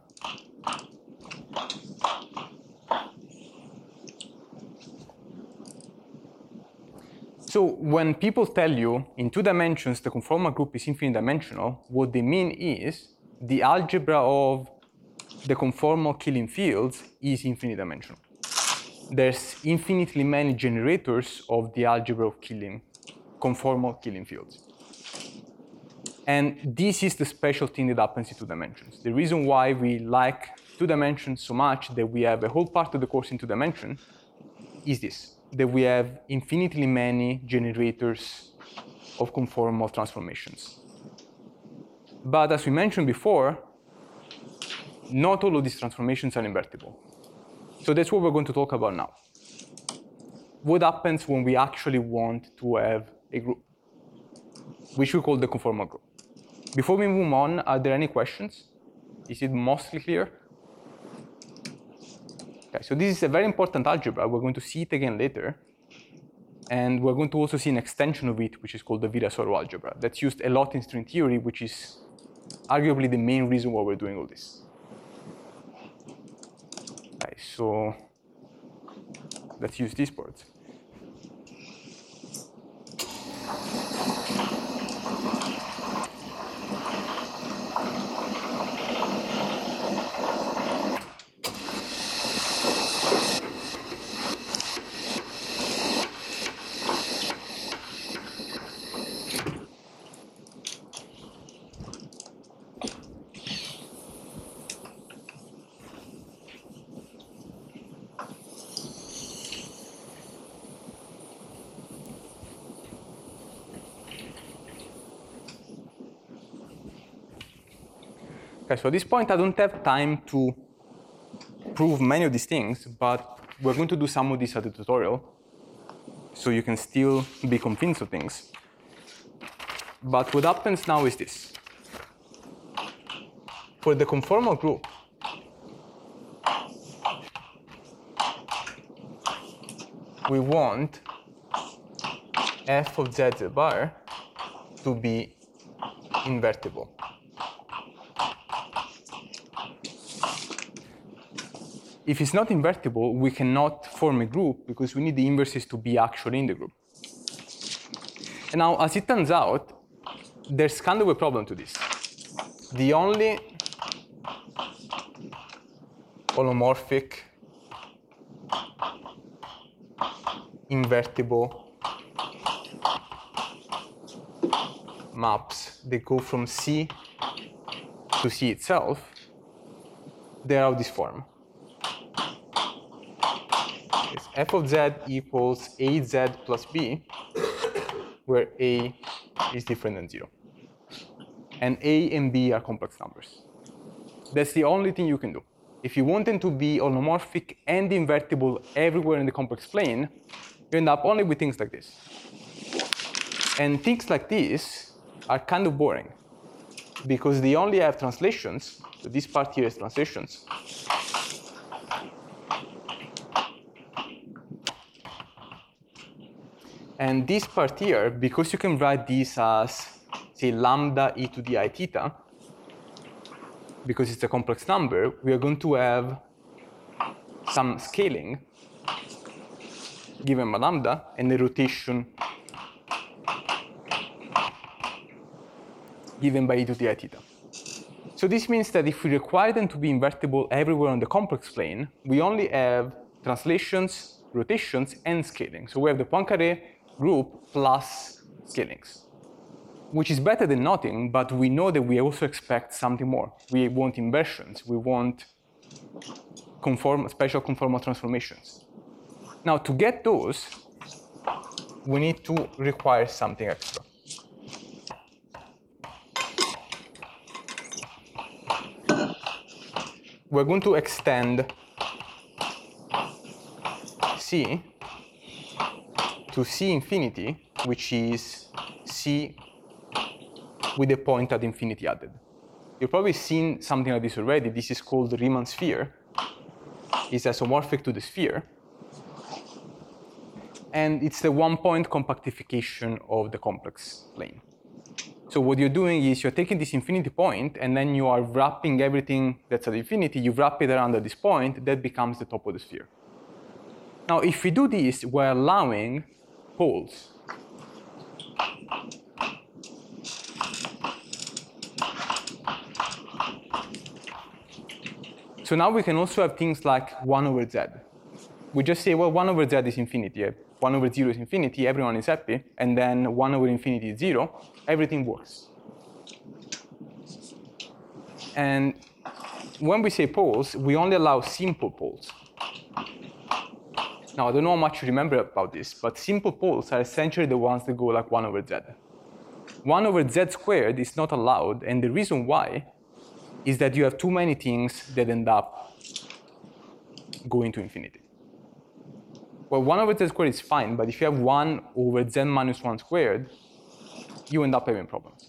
So when people tell you in two dimensions the conformal group is infinite dimensional, what they mean is the algebra of the conformal killing fields is infinite dimensional. There's infinitely many generators of the algebra of killing, conformal killing fields. And this is the special thing that happens in two dimensions. The reason why we like two dimensions so much that we have a whole part of the course in two dimensions is this, that we have infinitely many generators of conformal transformations. But as we mentioned before, not all of these transformations are invertible. So that's what we're going to talk about now. What happens when we actually want to have a group, which we call the conformal group. Before we move on, are there any questions? Is it mostly clear? Okay, so this is a very important algebra. We're going to see it again later. And we're going to also see an extension of it, which is called the Virasoro algebra. That's used a lot in string theory, which is arguably the main reason why we're doing all this. Okay, so let's use these words. Okay, so at this point, I don't have time to prove many of these things, but we're going to do some of these at the tutorial, so you can still be convinced of things. But what happens now is this. For the conformal group, we want f of z, z bar to be invertible. If it's not invertible, we cannot form a group because we need the inverses to be actually in the group. And now, as it turns out, there's kind of a problem to this. The only holomorphic invertible maps that go from C to C itself, they are of this form. It's f of z equals az plus b, where a is different than zero. And a and b are complex numbers. That's the only thing you can do. If you want them to be holomorphic and invertible everywhere in the complex plane, you end up only with things like this. And things like this are kind of boring, because they only have translations. So this part here is translations. And this part here, because you can write this as, say, lambda e to the I theta, because it's a complex number, we are going to have some scaling given by lambda and a rotation given by e to the I theta. So this means that if we require them to be invertible everywhere on the complex plane, we only have translations, rotations, and scaling. So we have the Poincaré group plus scalings, which is better than nothing, but we know that we also expect something more. We want inversions. We want conform, special conformal transformations. Now, to get those, we need to require something extra. We're going to extend C to C infinity, which is C with a point at infinity added. You've probably seen something like this already. This is called the Riemann sphere. It's isomorphic to the sphere. And it's the one-point compactification of the complex plane. So what you're doing is you're taking this infinity point, and then you are wrapping everything that's at infinity, you wrap it around at this point, that becomes the top of the sphere. Now, if we do this, we're allowing poles. So now we can also have things like one over z. We just say, well, one over z is infinity. one over zero is infinity, everyone is happy. And then one over infinity is zero, everything works. And when we say poles, we only allow simple poles. Now, I don't know how much you remember about this, but simple poles are essentially the ones that go like one over z. one over z squared is not allowed, and the reason why is that you have too many things that end up going to infinity. Well, one over z squared is fine, but if you have one over z minus one squared, you end up having problems.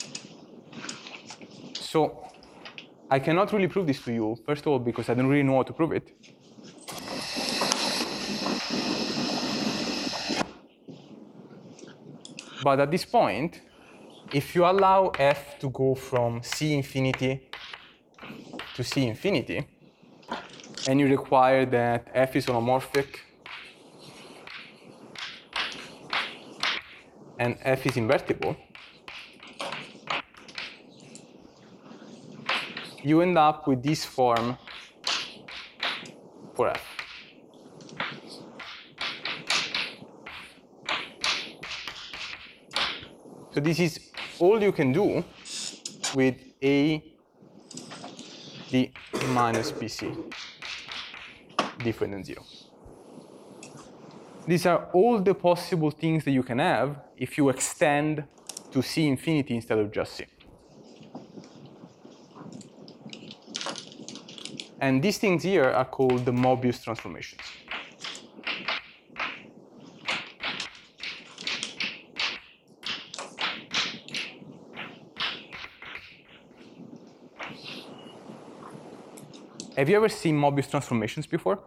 So I cannot really prove this to you, first of all, because I don't really know how to prove it. But at this point, if you allow f to go from C infinity to C infinity, and you require that f is holomorphic and f is invertible, you end up with this form for f. So this is all you can do with A d minus B C different than zero. These are all the possible things that you can have if you extend to C infinity instead of just C. And these things here are called the Mobius transformations. Have you ever seen Mobius transformations before?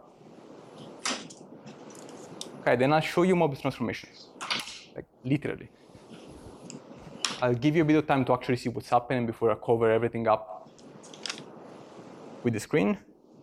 Okay, then I'll show you Mobius transformations, like literally. I'll give you a bit of time to actually see what's happening before I cover everything up with the screen.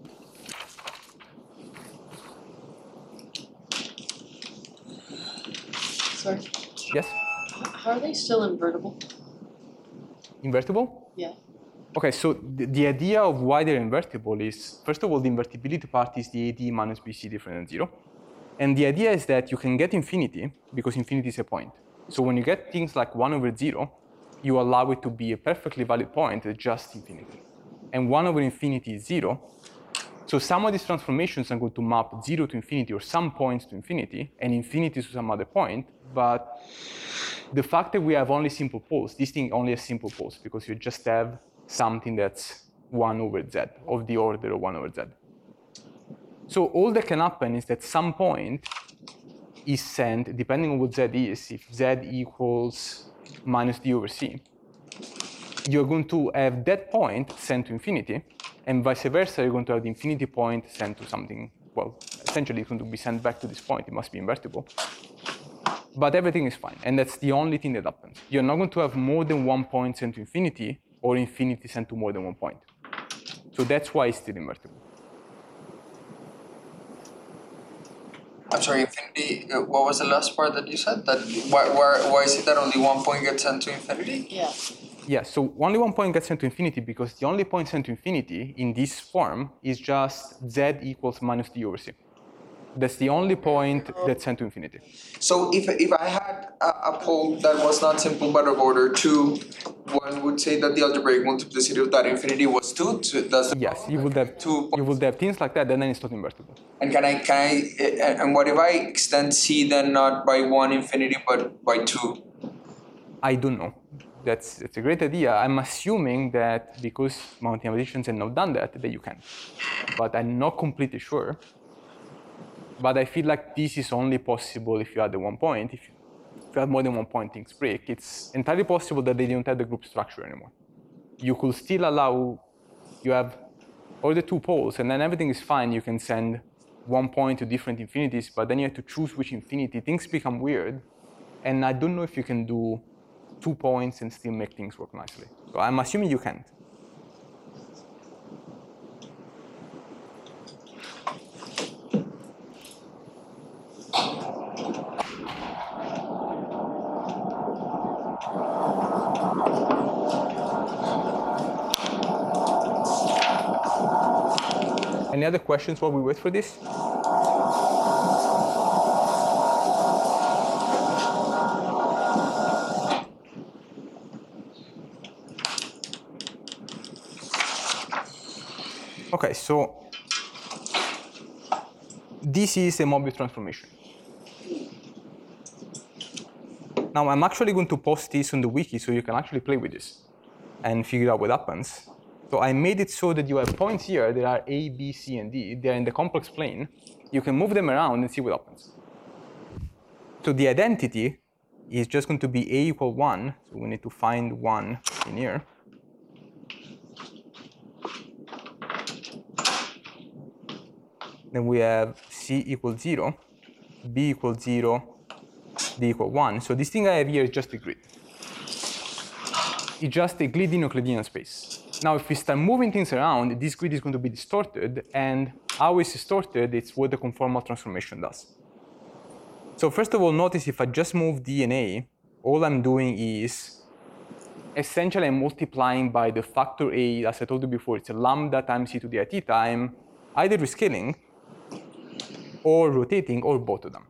Sorry. Yes? How are they still invertible? Invertible? Yeah. Okay, so the, the idea of why they're invertible is, first of all, the invertibility part is the A D minus B C different than zero. And the idea is that you can get infinity because infinity is a point. So when you get things like one over zero, you allow it to be a perfectly valid point at just infinity. And one over infinity is zero. So some of these transformations are going to map zero to infinity or some points to infinity and infinity to some other point. But the fact that we have only simple poles, this thing only has simple poles because you just have something that's one over z, of the order of one over z. So all that can happen is that some point is sent, depending on what z is, if z equals minus d over c, you're going to have that point sent to infinity, and vice versa, you're going to have the infinity point sent to something, well, essentially it's going to be sent back to this point, it must be invertible. But everything is fine, and that's the only thing that happens. You're not going to have more than one point sent to infinity, or infinity sent to more than one point. So that's why it's still invertible. I'm sorry, infinity, uh, what was the last part that you said? That why, why, why is it that only one point gets sent to infinity? Yeah. Yeah, so only one point gets sent to infinity because the only point sent to infinity in this form is just z equals minus d over c. That's the only point that's sent to infinity. So if, if I had a, a pole that was not simple but of order two, one would say that the algebraic multiplicity of that infinity was two. So that's Yes, you would have two. you would have things like that, and then it's not invertible. And can I can I and and what if I extend C then not by one infinity but by two? I don't know. That's that's a great idea. I'm assuming that because mathematicians have not done that, that you can. But I'm not completely sure. But I feel like this is only possible if you add the one point. If you, if you add more than one point, things break. It's entirely possible that they don't have the group structure anymore. You could still allow, you have all the two poles, and then everything is fine. You can send one point to different infinities, but then you have to choose which infinity. Things become weird. And I don't know if you can do two points and still make things work nicely. So I'm assuming you can't. Any other questions while we wait for this? Okay, so this is a Mobius transformation. Now I'm actually going to post this on the wiki so you can actually play with this and figure out what happens. So I made it so that you have points here that are A, B, C, and D. They're in the complex plane. You can move them around and see what happens. So the identity is just going to be A equal one. So we need to find one in here. Then we have C equals zero, B equals zero, D equals one. So this thing I have here is just a grid. It's just a grid in Euclidean space. Now, if we start moving things around, this grid is going to be distorted, and how it's distorted, it's what the conformal transformation does. So first of all, notice if I just move D and A, all I'm doing is essentially I'm multiplying by the factor A, as I told you before, it's a lambda times e to the it time, either rescaling or rotating, or both of them.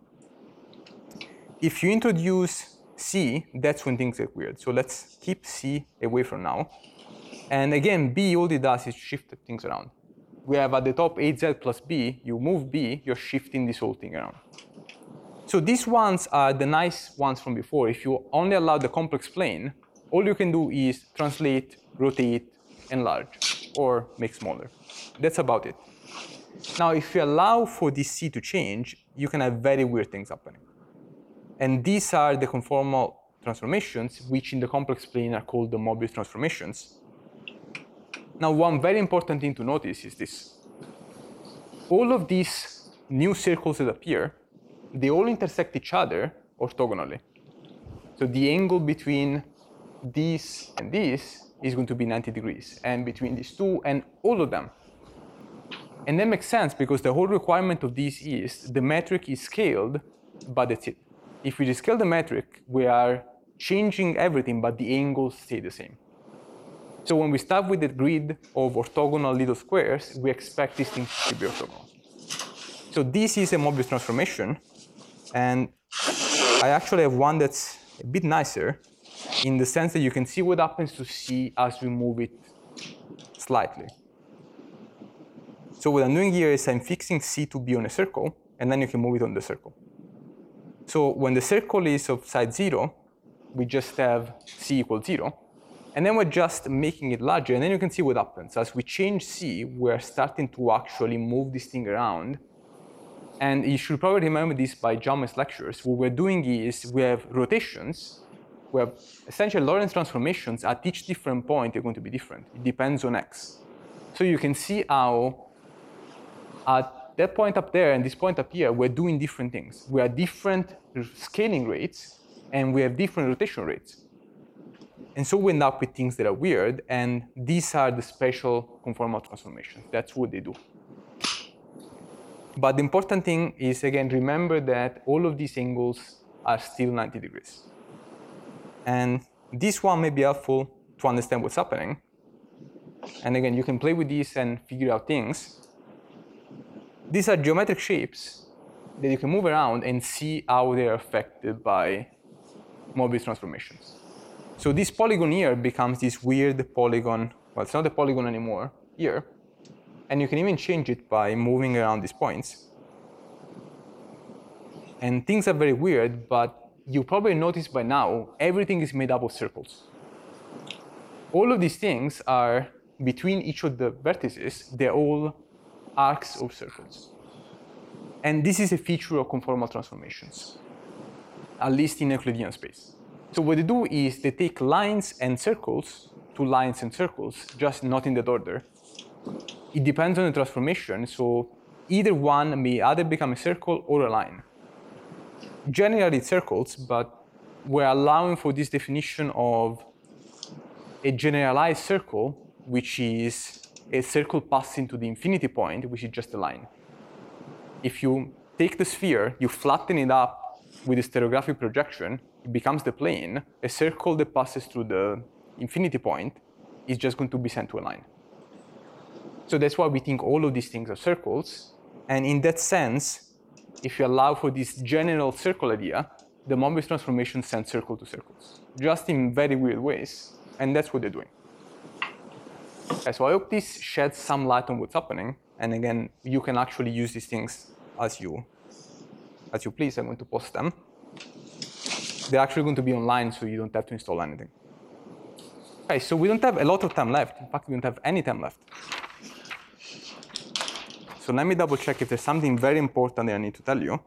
If you introduce C, that's when things get weird. So let's keep C away from now. And again, B, all it does is shift things around. We have at the top A Z plus B, you move B, you're shifting this whole thing around. So these ones are the nice ones from before. If you only allow the complex plane, all you can do is translate, rotate, enlarge, or make smaller. That's about it. Now, if you allow for this C to change, you can have very weird things happening. And these are the conformal transformations, which in the complex plane are called the Mobius transformations. Now, one very important thing to notice is this. All of these new circles that appear, they all intersect each other orthogonally. So the angle between this and this is going to be ninety degrees, and between these two and all of them. And that makes sense because the whole requirement of this is the metric is scaled, but that's it. If we rescale the metric, we are changing everything, but the angles stay the same. So when we start with the grid of orthogonal little squares, we expect these things to be orthogonal. So this is a Mobius transformation, and I actually have one that's a bit nicer in the sense that you can see what happens to C as we move it slightly. So what I'm doing here is I'm fixing C to be on a circle, and then you can move it on the circle. So when the circle is of side zero, we just have C equals zero. And then we're just making it larger, and then you can see what happens. As we change C, we're starting to actually move this thing around. And you should probably remember this by Jaume's lectures. What we're doing is we have rotations. We have essentially Lorentz transformations at each different point are going to be different. It depends on X. So you can see how at that point up there and this point up here, we're doing different things. We have different scaling rates, and we have different rotation rates. And so we end up with things that are weird, and these are the special conformal transformations. That's what they do. But the important thing is, again, remember that all of these angles are still ninety degrees. And this one may be helpful to understand what's happening. And again, you can play with these and figure out things. These are geometric shapes that you can move around and see how they are affected by Mobius transformations. So this polygon here becomes this weird polygon. Well, it's not a polygon anymore here. And you can even change it by moving around these points. And things are very weird, but you probably noticed by now, everything is made up of circles. All of these things are between each of the vertices, they're all arcs of circles. And this is a feature of conformal transformations, at least in Euclidean space. So what they do is they take lines and circles, two lines and circles, just not in that order. It depends on the transformation, so either one may either become a circle or a line. Generally it's circles, but we're allowing for this definition of a generalized circle, which is a circle passing to the infinity point, which is just a line. If you take the sphere, you flatten it up with a stereographic projection, it becomes the plane. A circle that passes through the infinity point is just going to be sent to a line. So that's why we think all of these things are circles. And in that sense, if you allow for this general circle idea, the Mobius transformation sends circle to circles, just in very weird ways. And that's what they're doing. Okay, so I hope this sheds some light on what's happening. And again, you can actually use these things as you, as you please. I'm going to post them. They're actually going to be online, so you don't have to install anything. Okay, so we don't have a lot of time left. In fact, we don't have any time left. So let me double check if there's something very important that I need to tell you.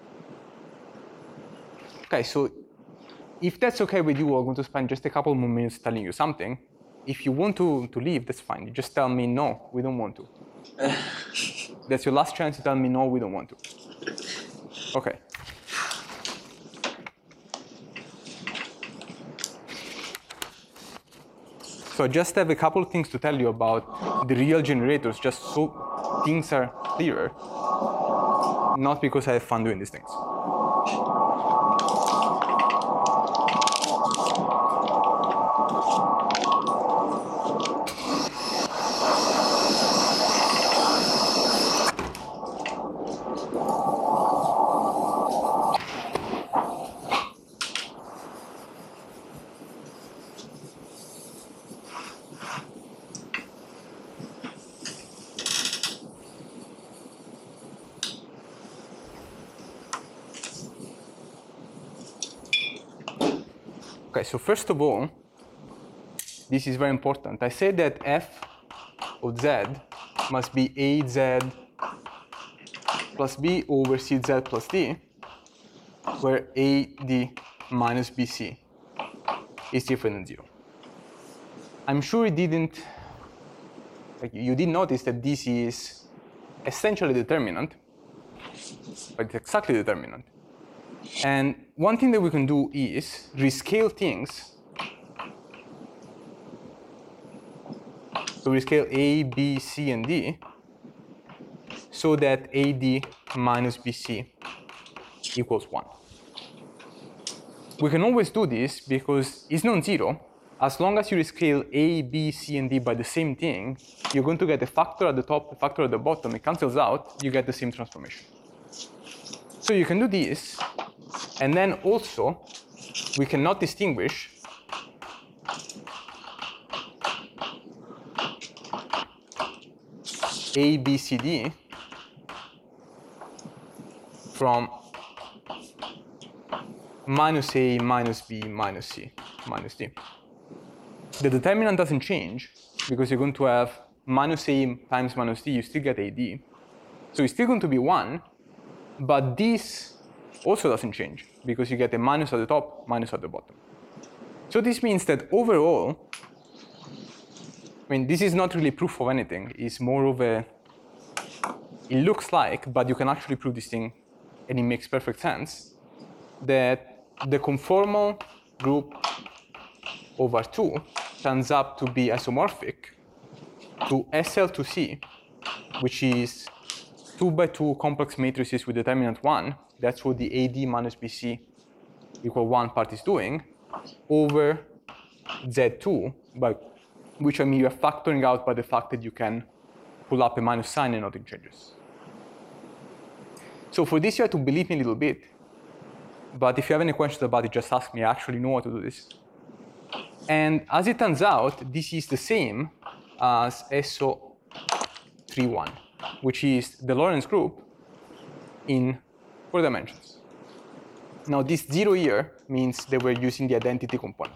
Okay, so if that's okay with you, I'm going to spend just a couple more minutes telling you something. If you want to, to leave, that's fine. You just tell me, no, we don't want to. That's your last chance to tell me, no, we don't want to. Okay. So I just have a couple of things to tell you about the real generators, just so things are clearer. Not because I have fun doing these things. Okay, so first of all, this is very important. I said that f of z must be az plus b over cz plus d, where ad minus bc is different than zero. I'm sure you didn't, like you did notice that this is essentially determinant, but it's exactly determinant. And one thing that we can do is rescale things. So rescale A, B, C, and D so that A D minus B C equals one. We can always do this because it's non-zero. As long as you rescale A, B, C, and D by the same thing, you're going to get a factor at the top, a factor at the bottom. It cancels out. You get the same transformation. So you can do this. And then also, we cannot distinguish A, B, C, D from minus A, minus B, minus C, minus D. The determinant doesn't change because you're going to have minus A times minus D, you still get A D. So it's still going to be one, but this also doesn't change because you get a minus at the top, minus at the bottom. So this means that overall, I mean, this is not really proof of anything. It's more of a, it looks like, but you can actually prove this thing, and it makes perfect sense, that the conformal group over two turns up to be isomorphic to S L two C, which is two by two complex matrices with determinant one. That's what the A D minus B C equal one part is doing, over Z two, by which I mean you're factoring out by the fact that you can pull up a minus sign and nothing changes. So for this you have to believe me a little bit, but if you have any questions about it, just ask me. I actually know how to do this. And as it turns out, this is the same as S O three one, which is the Lorentz group in four dimensions. Now this zero here means that we're using the identity component.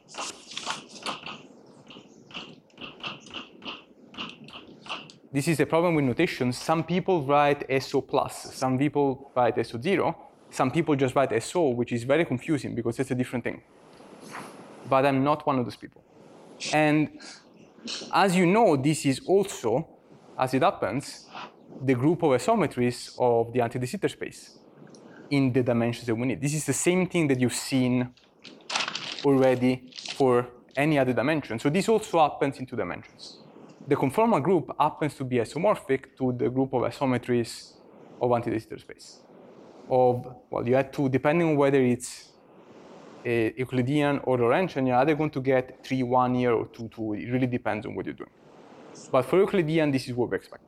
This is a problem with notation. Some people write S O plus, some people write S O zero, some people just write S O, which is very confusing because it's a different thing. But I'm not one of those people. And as you know, this is also, as it happens, the group of isometries of the anti-de Sitter space in the dimensions that we need. This is the same thing that you've seen already for any other dimension. So this also happens in two dimensions. The conformal group happens to be isomorphic to the group of isometries of anti-de Sitter space. Of, well, you had to, depending on whether it's a Euclidean or Lorentzian, you're either going to get three one here or two two. It really depends on what you're doing. But for Euclidean, this is what we expect.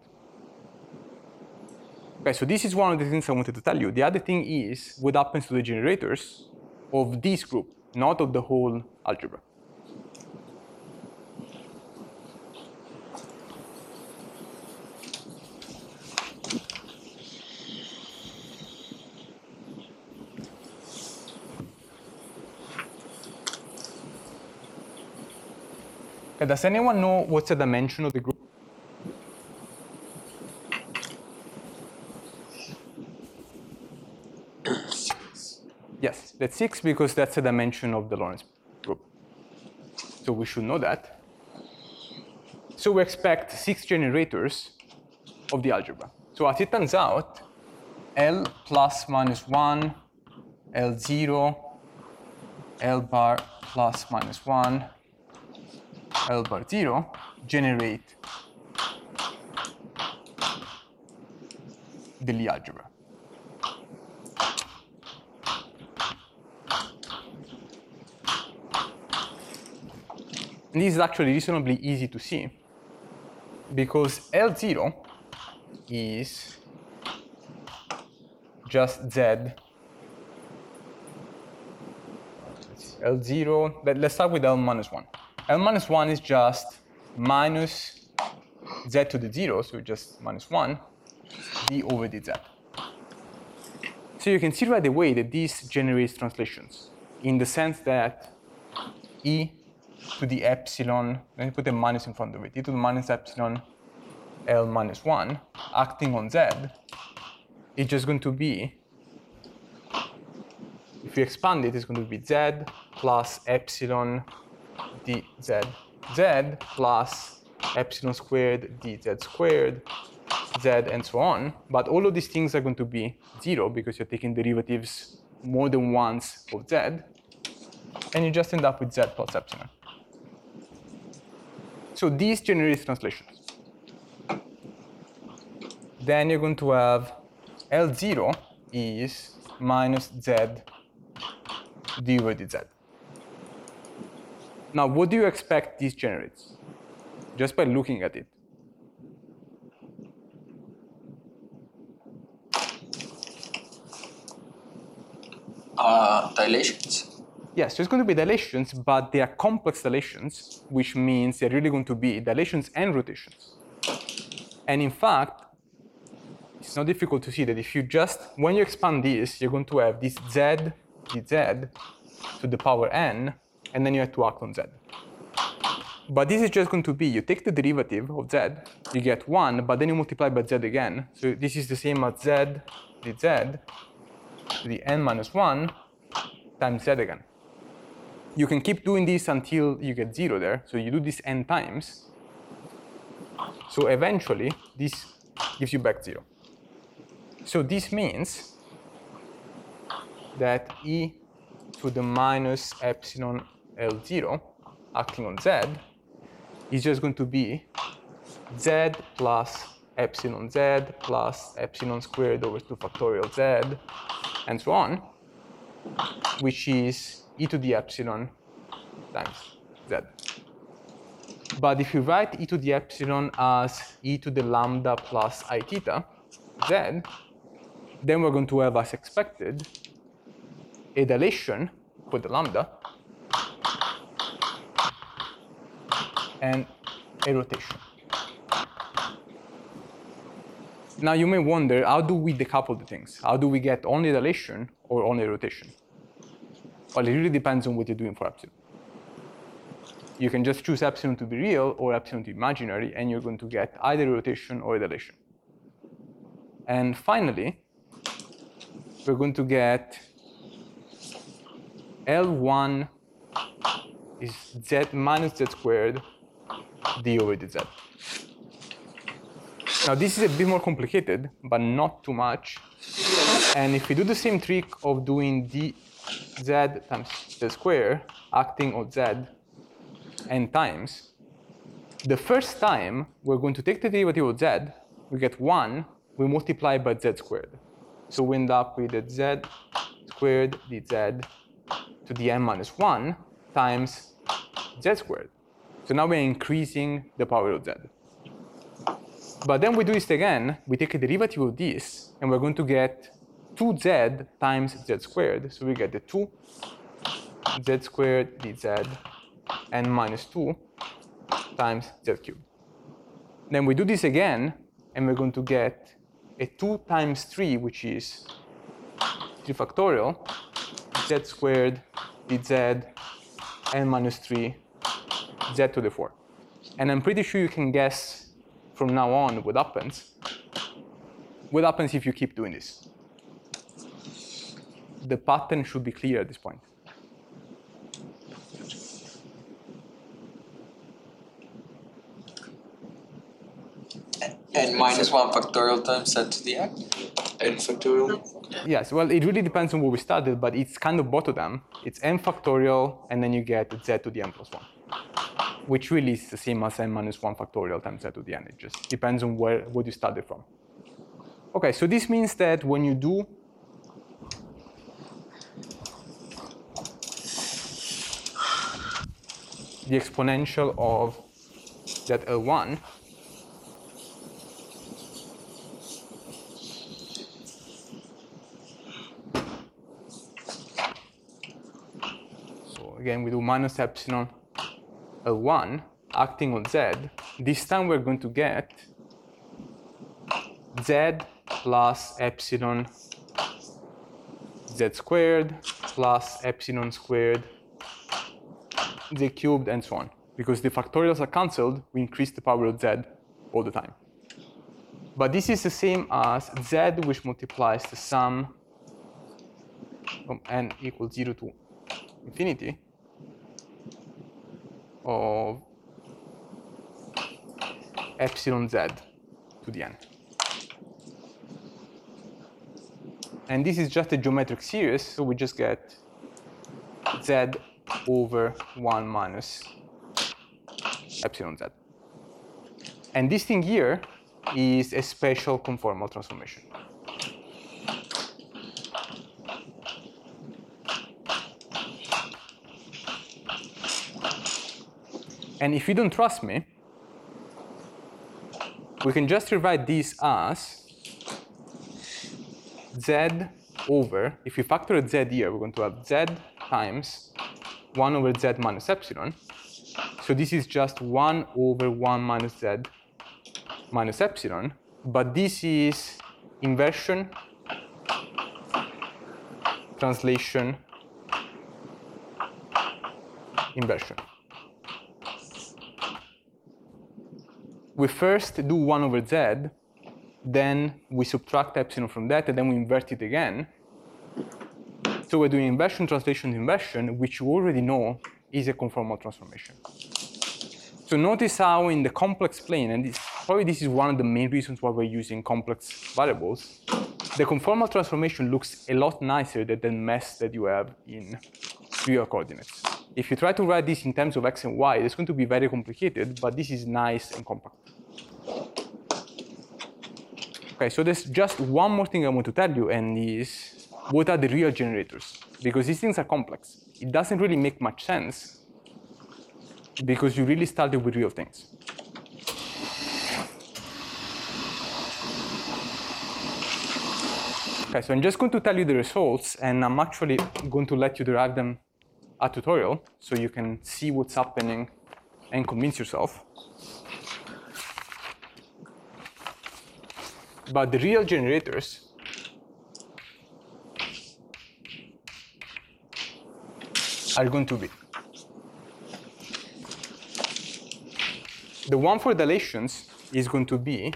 Okay, so this is one of the things I wanted to tell you. The other thing is what happens to the generators of this group, not of the whole algebra. Okay, does anyone know what's the dimension of the group? Yes, that's six because that's the dimension of the Lorentz group. So we should know that. So we expect six generators of the algebra. So as it turns out, L plus minus one, L zero, L bar plus minus one, L bar zero generate the Lie algebra. And this is actually reasonably easy to see because L zero is just Z. L zero, let's start with L minus one. L minus one is just minus Z to the zero, so just minus one, D over dz. So you can see right away that this generates translations in the sense that E to the epsilon, let me put a minus in front of it, e to the minus epsilon L minus one acting on Z is just going to be, if you expand it, it's going to be Z plus epsilon dz, Z plus epsilon squared dz squared, Z and so on. But all of these things are going to be zero because you're taking derivatives more than once of Z, and you just end up with Z plus epsilon. So these generate translations. Then you're going to have L zero is minus Z d over dz. Now, what do you expect this generates? Just by looking at it. Uh, dilations. Yes, so it's going to be dilations, but they are complex dilations, which means they're really going to be dilations and rotations. And in fact, it's not difficult to see that if you just, when you expand this, you're going to have this Z dz to the power n, and then you have to act on Z. But this is just going to be, you take the derivative of Z, you get one, but then you multiply by Z again. So this is the same as Z dz to the n minus one times Z again. You can keep doing this until you get zero there. So you do this n times. So eventually, this gives you back zero. So this means that e to the minus epsilon L zero acting on Z is just going to be Z plus epsilon Z plus epsilon squared over two factorial Z and so on, which is e to the epsilon times Z. But if you write e to the epsilon as e to the lambda plus I theta Z, then we're going to have, as expected, a dilation for the lambda and a rotation. Now you may wonder, how do we decouple the things? How do we get only dilation or only rotation? Well, it really depends on what you're doing for epsilon. You can just choose epsilon to be real or epsilon to be imaginary, and you're going to get either a rotation or a dilation. And finally, we're going to get L one is Z minus Z squared d over dz. Now this is a bit more complicated, but not too much. And if we do the same trick of doing dz times z squared acting on z n times, the first time we're going to take the derivative of z, we get one, we multiply by z squared. So we end up with a z squared dz to the n minus one times z squared. So now we're increasing the power of z. But then we do this again, we take a derivative of this, and we're going to get two z times z squared. So we get the two z squared dz and minus two times z cubed. Then we do this again, and we're going to get a two times three, which is three factorial, z squared dz and minus three z to the four. And I'm pretty sure you can guess from now on what happens. What happens if you keep doing this? The pattern should be clear at this point. And minus one factorial times z to the x? N factorial? Yes, well, it really depends on what we started, but it's kind of both of them. It's n factorial, and then you get z to the n plus one, which really is the same as n minus one factorial times z to the n. It just depends on where what you started from. Okay, so this means that when you do the exponential of z L one, so again we do minus epsilon L one acting on z. This time we're going to get z plus epsilon z squared plus epsilon squared z cubed and so on. Because the factorials are cancelled, we increase the power of z all the time. But this is the same as z, which multiplies the sum from n equals zero to infinity of epsilon z to the n. And this is just a geometric series, so we just get z over one minus epsilon z. And this thing here is a special conformal transformation. And if you don't trust me, we can just rewrite this as z over, if we factor a z here, we're going to have z times one over z minus epsilon. So this is just one over one minus z minus epsilon. But this is inversion, translation, inversion. We first do one over z, then we subtract epsilon from that, and then we invert it again. So we're doing inversion, translation, inversion, which you already know is a conformal transformation. So notice how in the complex plane, and this, probably this is one of the main reasons why we're using complex variables, the conformal transformation looks a lot nicer than the mess that you have in real coordinates. If you try to write this in terms of x and y, it's going to be very complicated, but this is nice and compact. Okay, so there's just one more thing I want to tell you, and is what are the real generators? Because these things are complex. It doesn't really make much sense because you really started with real things. Okay, so I'm just going to tell you the results, and I'm actually going to let you derive them at tutorial so you can see what's happening and convince yourself. But the real generators are going to be the one for dilations is going to be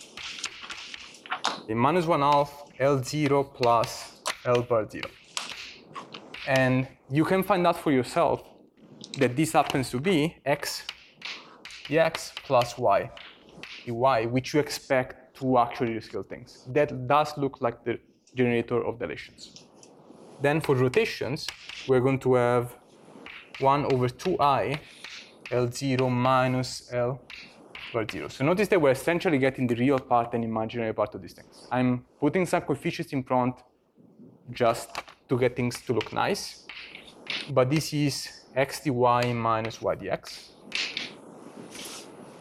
the minus one half L zero plus L bar zero. And you can find out for yourself that this happens to be x dx plus y dy, which you expect to actually rescale things. That does look like the generator of dilations. Then for rotations, we're going to have one over two i L zero minus L bar zero. So notice that we're essentially getting the real part and imaginary part of these things. I'm putting some coefficients in front just to get things to look nice. But this is x dy minus y dx.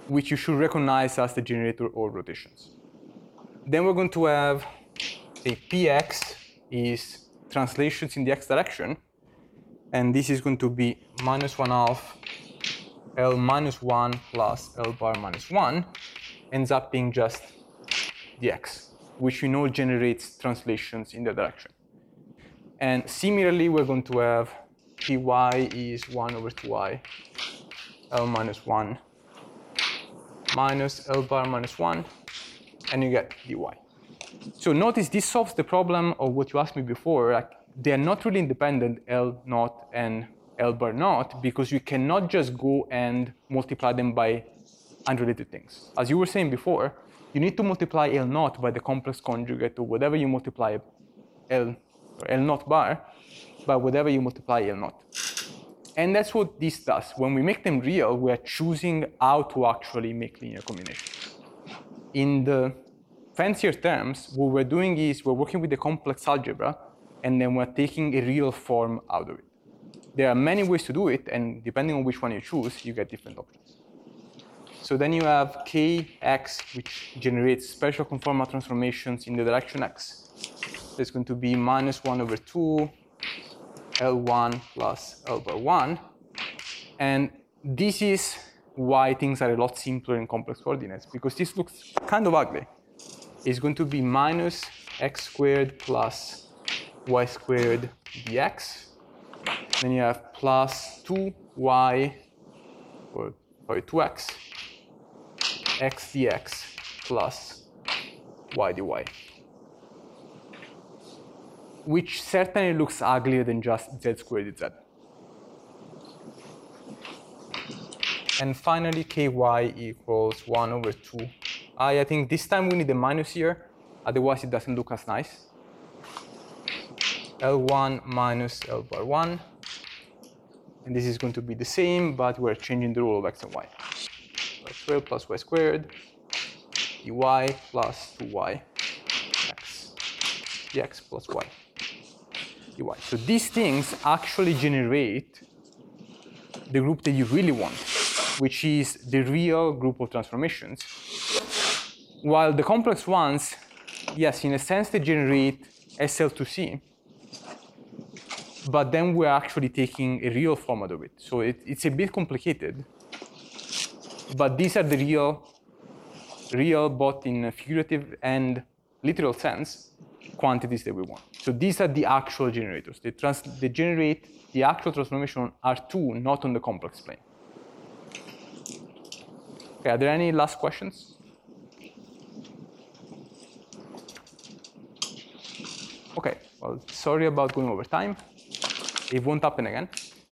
which you should recognize as the generator of rotations. Then we're going to have, say, Px is translations in the x direction, and this is going to be minus one half L minus one plus L bar minus one, ends up being just the x, which we know generates translations in the direction. And similarly, we're going to have Py is one over two I L minus one minus L bar minus one, and you get dy. So notice this solves the problem of what you asked me before. Like, they are not really independent, L naught and L bar naught, because you cannot just go and multiply them by unrelated things. As you were saying before, you need to multiply L naught by the complex conjugate of whatever you multiply L, or L naught bar by whatever you multiply L naught. And that's what this does. When we make them real, we are choosing how to actually make linear combinations. In the fancier terms, what we're doing is we're working with the complex algebra, and then we're taking a real form out of it. There are many ways to do it, and depending on which one you choose, you get different options. So then you have Kx, which generates special conformal transformations in the direction x. It's going to be minus one over two L one plus L bar one. And this is why things are a lot simpler in complex coordinates, because this looks kind of ugly. It's going to be minus x squared plus y squared dx. Then you have plus two y, or sorry, two x, x dx plus y dy, which certainly looks uglier than just z squared dz. And finally, ky equals one over two I. I think this time we need a minus here, otherwise it doesn't look as nice. L one minus L bar one. And this is going to be the same, but we're changing the rule of x and y. Y squared plus y squared, dy plus two y, x, dx plus y, dy. So these things actually generate the group that you really want, which is the real group of transformations. While the complex ones, yes, in a sense they generate S L two C, but then we're actually taking a real form out of it. So it, it's a bit complicated, but these are the real, real both in a figurative and literal sense, quantities that we want. So these are the actual generators. They, trans they generate the actual transformation on R two, not on the complex plane. Okay, are there any last questions? Okay, well, sorry about going over time. It won't happen again.